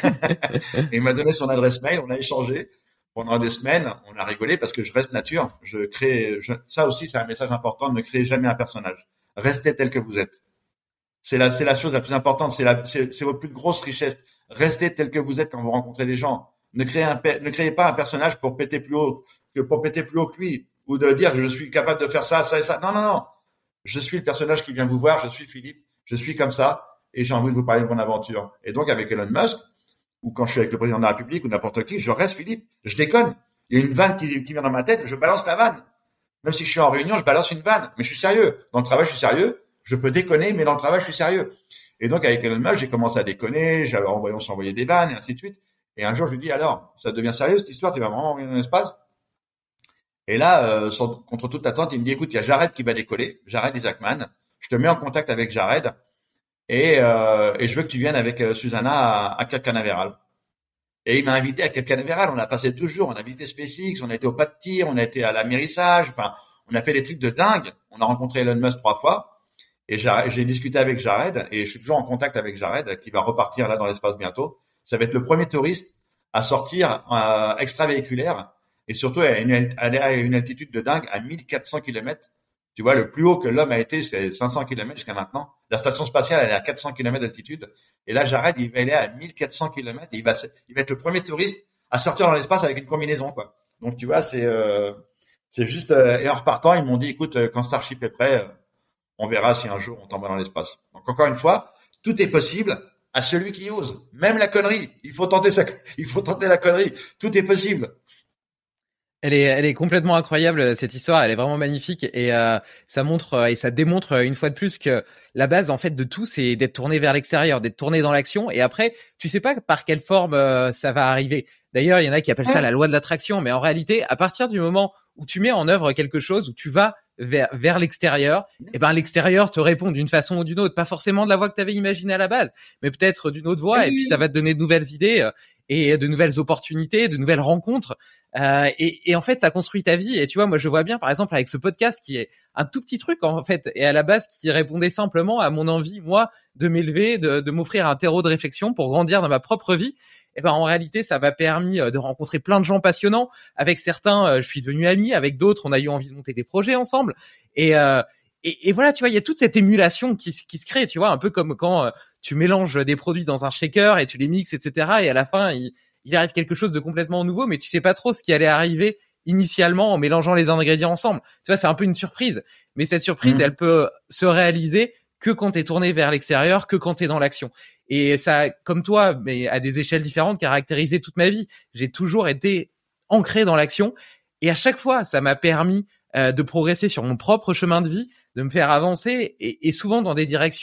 S2: il m'a donné son adresse mail. On a échangé pendant des semaines. On a rigolé parce que je reste nature. Je crée. Je, ça aussi, c'est un message important. Ne créez jamais un personnage. Restez tel que vous êtes. C'est la, c'est la chose la plus importante. C'est la, c'est, c'est votre plus grosse richesse. Restez tel que vous êtes quand vous rencontrez les gens. Ne créez un, ne créez pas un personnage pour péter plus haut que pour péter plus haut que lui. Ou de dire je suis capable de faire ça, ça et ça. Non, non, non. Je suis le personnage qui vient vous voir, je suis Philippe, je suis comme ça, et j'ai envie de vous parler de mon aventure. Et donc avec Elon Musk, ou quand je suis avec le président de la République, ou n'importe qui, je reste Philippe. Je déconne. Il y a une vanne qui, qui vient dans ma tête, je balance la vanne. Même si je suis en réunion, je balance une vanne. Mais je suis sérieux. Dans le travail, je suis sérieux. Je peux déconner, mais dans le travail, je suis sérieux. Et donc avec Elon Musk, j'ai commencé à déconner, j'avais envoyé, on s'envoyait des vannes, et ainsi de suite. Et un jour, je lui dis, alors, ça devient sérieux cette histoire, tu vas vraiment envoyer dans l'espace? Et là, euh, sans, contre toute attente, il me dit, écoute, il y a Jared qui va décoller, Jared Isaacman. Je te mets en contact avec Jared et, euh, et je veux que tu viennes avec euh, Susanna à, à Cap Canaveral. Et il m'a invité à Cap Canaveral. On a passé deux jours, on a visité SpaceX, on a été au pas de tir, on a été à l'amérissage. Enfin, on a fait des trucs de dingue. On a rencontré Elon Musk trois fois. Et j'ai discuté avec Jared et je suis toujours en contact avec Jared qui va repartir là dans l'espace bientôt. Ça va être le premier touriste à sortir euh, extravéhiculaire. Et surtout, elle est à une altitude de dingue, à mille quatre cents kilomètres. Tu vois, le plus haut que l'homme a été, c'est cinq cents kilomètres jusqu'à maintenant. La station spatiale, elle est à quatre cents kilomètres d'altitude. Et là, Jared, il va aller à mille quatre cents kilomètres et il va, il va être le premier touriste à sortir dans l'espace avec une combinaison, quoi. Donc, tu vois, c'est, euh, c'est juste, euh, et en repartant, ils m'ont dit, écoute, quand Starship est prêt, on verra si un jour on t'envoie dans l'espace. Donc, encore une fois, tout est possible à celui qui ose. Même la connerie. Il faut tenter ça, il faut tenter la connerie. Tout est possible.
S1: Elle est, elle est complètement incroyable cette histoire. Elle est vraiment magnifique et euh, ça montre et ça démontre une fois de plus que la base en fait de tout, c'est d'être tourné vers l'extérieur, d'être tourné dans l'action. Et après, tu sais pas par quelle forme euh, ça va arriver. D'ailleurs, il y en a qui appellent ça la loi de l'attraction, mais en réalité, à partir du moment où tu mets en œuvre quelque chose, où tu vas vers, vers l'extérieur, et ben l'extérieur te répond d'une façon ou d'une autre, pas forcément de la voie que tu avais imaginée à la base, mais peut-être d'une autre voie. Et puis ça va te donner de nouvelles idées et de nouvelles opportunités, de nouvelles rencontres. Euh, et, et en fait, ça construit ta vie. Et tu vois, moi, je vois bien, par exemple, avec ce podcast qui est un tout petit truc, en fait, et à la base, qui répondait simplement à mon envie, moi, de m'élever, de, de m'offrir un terreau de réflexion pour grandir dans ma propre vie. Et ben, en réalité, ça m'a permis de rencontrer plein de gens passionnants. Avec certains, je suis devenu ami. Avec d'autres, on a eu envie de monter des projets ensemble. Et, euh, et, et voilà, tu vois, il y a toute cette émulation qui, qui se crée, tu vois, un peu comme quand euh, tu mélanges des produits dans un shaker et tu les mixes, et cetera. Et à la fin, il, il arrive quelque chose de complètement nouveau, mais tu sais pas trop ce qui allait arriver initialement en mélangeant les ingrédients ensemble. Tu vois, c'est un peu une surprise. Mais cette surprise, mmh. elle peut se réaliser que quand t'es tourné vers l'extérieur, que quand t'es dans l'action. Et ça, comme toi, mais à des échelles différentes, caractérisé toute ma vie. J'ai toujours été ancré dans l'action. Et à chaque fois, ça m'a permis euh, de progresser sur mon propre chemin de vie, de me faire avancer, et, et souvent dans des directions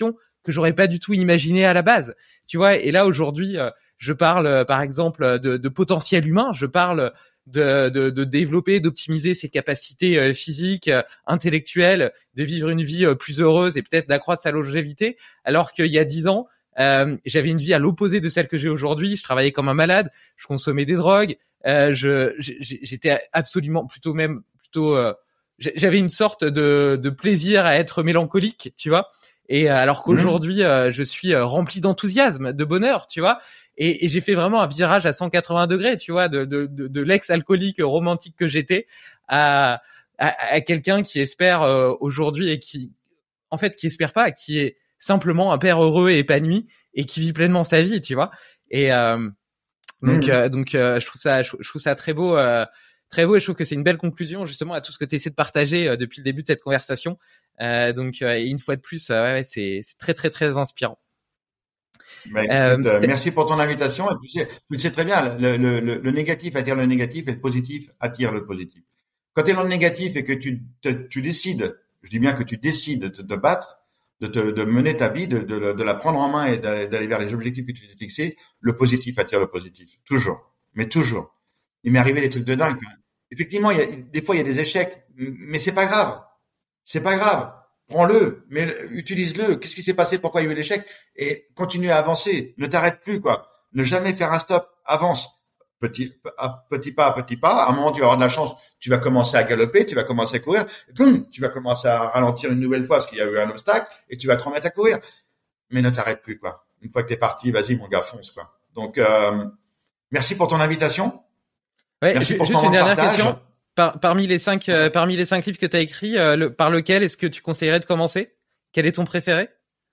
S1: que j'aurais pas du tout imaginé à la base. Tu vois, et là aujourd'hui, euh, je parle euh, par exemple de, de potentiel humain, je parle de, de, de développer, d'optimiser ses capacités euh, physiques, euh, intellectuelles, de vivre une vie euh, plus heureuse et peut-être d'accroître sa longévité, alors qu'il y a dix ans, euh, j'avais une vie à l'opposé de celle que j'ai aujourd'hui. Je travaillais comme un malade, je consommais des drogues, euh, je j'étais absolument plutôt même plutôt euh, j'avais une sorte de, de plaisir à être mélancolique, tu vois. Et alors qu'aujourd'hui, euh, je suis euh, rempli d'enthousiasme, de bonheur, tu vois. Et, et j'ai fait vraiment un virage à cent quatre-vingts degrés, tu vois, de, de, de, de l'ex-alcoolique romantique que j'étais à, à, à quelqu'un qui espère euh, aujourd'hui et qui, en fait, qui espère pas, qui est simplement un père heureux et épanoui et qui vit pleinement sa vie, tu vois. Et euh, donc, mmh. euh, donc, euh, je trouve ça, je, je trouve ça très beau. Euh, Très beau, et je trouve que c'est une belle conclusion justement à tout ce que tu essaies de partager euh, depuis le début de cette conversation. Euh, donc, euh, une fois de plus, euh, ouais, c'est, c'est très très très inspirant.
S2: Bah, écoute, euh, merci pour ton invitation. Et tu sais, tu sais très bien, le, le, le, le négatif attire le négatif et le positif attire le positif. Quand tu es dans le négatif et que tu, te, tu décides, je dis bien que tu décides de te battre, de, te, de mener ta vie, de, de, de la prendre en main et d'aller, d'aller vers les objectifs que tu t'es fixés, le positif attire le positif. Toujours. Mais toujours. Il m'est arrivé des trucs de dingue. Effectivement, il y a, des fois, il y a des échecs, mais c'est pas grave. C'est pas grave. Prends-le, mais utilise-le. Qu'est-ce qui s'est passé? Pourquoi il y a eu l'échec? Et continue à avancer. Ne t'arrête plus, quoi. Ne jamais faire un stop. Avance. Petit, à petit pas à petit pas. À un moment, tu vas avoir de la chance. Tu vas commencer à galoper, tu vas commencer à courir. Et boum, tu vas commencer à ralentir une nouvelle fois parce qu'il y a eu un obstacle et tu vas te remettre à courir. Mais ne t'arrête plus, quoi. Une fois que t'es parti, vas-y, mon gars, fonce, quoi. Donc, euh, merci pour ton invitation.
S1: Ouais, Merci juste une dernière partage. question. Par, parmi les cinq, euh, parmi les cinq livres que tu as écrits, euh, le, par lequel est-ce que tu conseillerais de commencer? Quel est ton préféré?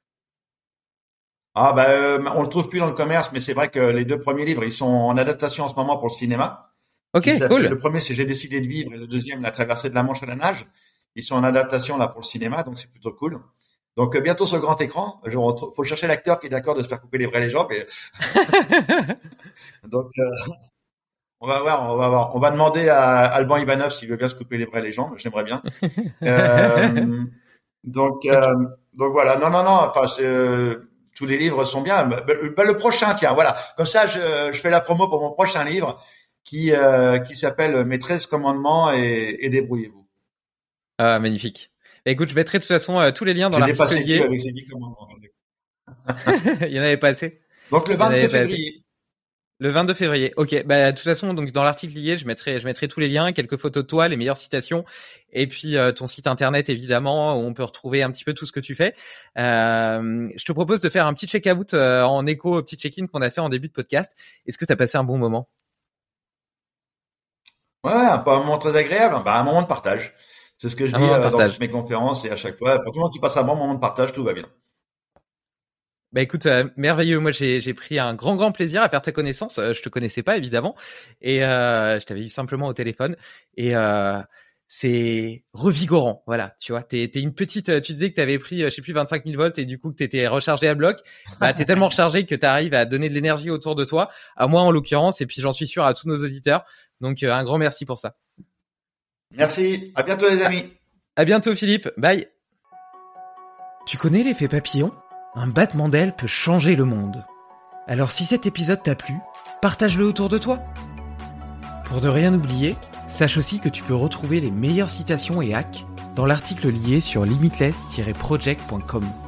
S2: Ah bah, euh, on le trouve plus dans le commerce, mais c'est vrai que les deux premiers livres, ils sont en adaptation en ce moment pour le cinéma.
S1: Ok, cool.
S2: Le premier, c'est J'ai décidé de vivre, et le deuxième, La traversée de la Manche à la nage. Ils sont en adaptation là pour le cinéma, donc c'est plutôt cool. Donc euh, bientôt sur grand écran. Je retrouve, faut chercher l'acteur qui est d'accord de se faire couper les vrais les jambes. Et... donc. Euh... On va voir, on va voir. On va demander à Alban Ivanov s'il veut bien se couper les bras et les jambes. J'aimerais bien. euh, donc, euh, donc voilà. Non, non, non. Enfin, c'est, euh, tous les livres sont bien. Bah, bah, le prochain, tiens, voilà. Comme ça, je, je fais la promo pour mon prochain livre qui, euh, qui s'appelle Mes treize commandements et, et débrouillez-vous.
S1: Ah, magnifique. Bah, écoute, je mettrai de toute façon euh, tous les liens dans l'article lié.
S2: Avec les dix commandements.
S1: Il y en avait pas assez.
S2: Donc le vingt-deux février.
S1: Le vingt-deux février. Ok. Bah, de toute façon, donc, dans l'article lié, je mettrai, je mettrai tous les liens, quelques photos de toi, les meilleures citations, et puis, euh, ton site internet, évidemment, où on peut retrouver un petit peu tout ce que tu fais. Euh, je te propose de faire un petit check-out, euh, en écho au petit check-in qu'on a fait en début de podcast. Est-ce que tu as passé un bon moment?
S2: Ouais, un moment très agréable. Bah, un moment de partage. C'est ce que je un dis euh, dans toutes mes conférences et à chaque fois. Pour tout le monde qui passe un bon moment de partage, tout va bien.
S1: Bah écoute, euh, merveilleux. Moi, j'ai j'ai pris un grand grand plaisir à faire ta connaissance. Euh, je te connaissais pas évidemment, et euh, je t'avais eu simplement au téléphone. Et euh, c'est revigorant. Voilà, tu vois, t'es t'es une petite. Tu disais que t'avais pris, je sais plus, vingt-cinq mille volts et du coup que t'étais rechargé à bloc. Bah t'es tellement rechargé que t'arrives à donner de l'énergie autour de toi, à moi en l'occurrence, et puis j'en suis sûr à tous nos auditeurs. Donc euh, un grand merci pour ça.
S2: Merci. À bientôt les amis.
S1: À, à bientôt Philippe. Bye.
S3: Tu connais l'effet papillon ? Un battement d'aile peut changer le monde. Alors si cet épisode t'a plu, partage-le autour de toi. Pour ne rien oublier, sache aussi que tu peux retrouver les meilleures citations et hacks dans l'article lié sur limitless tiret project point com.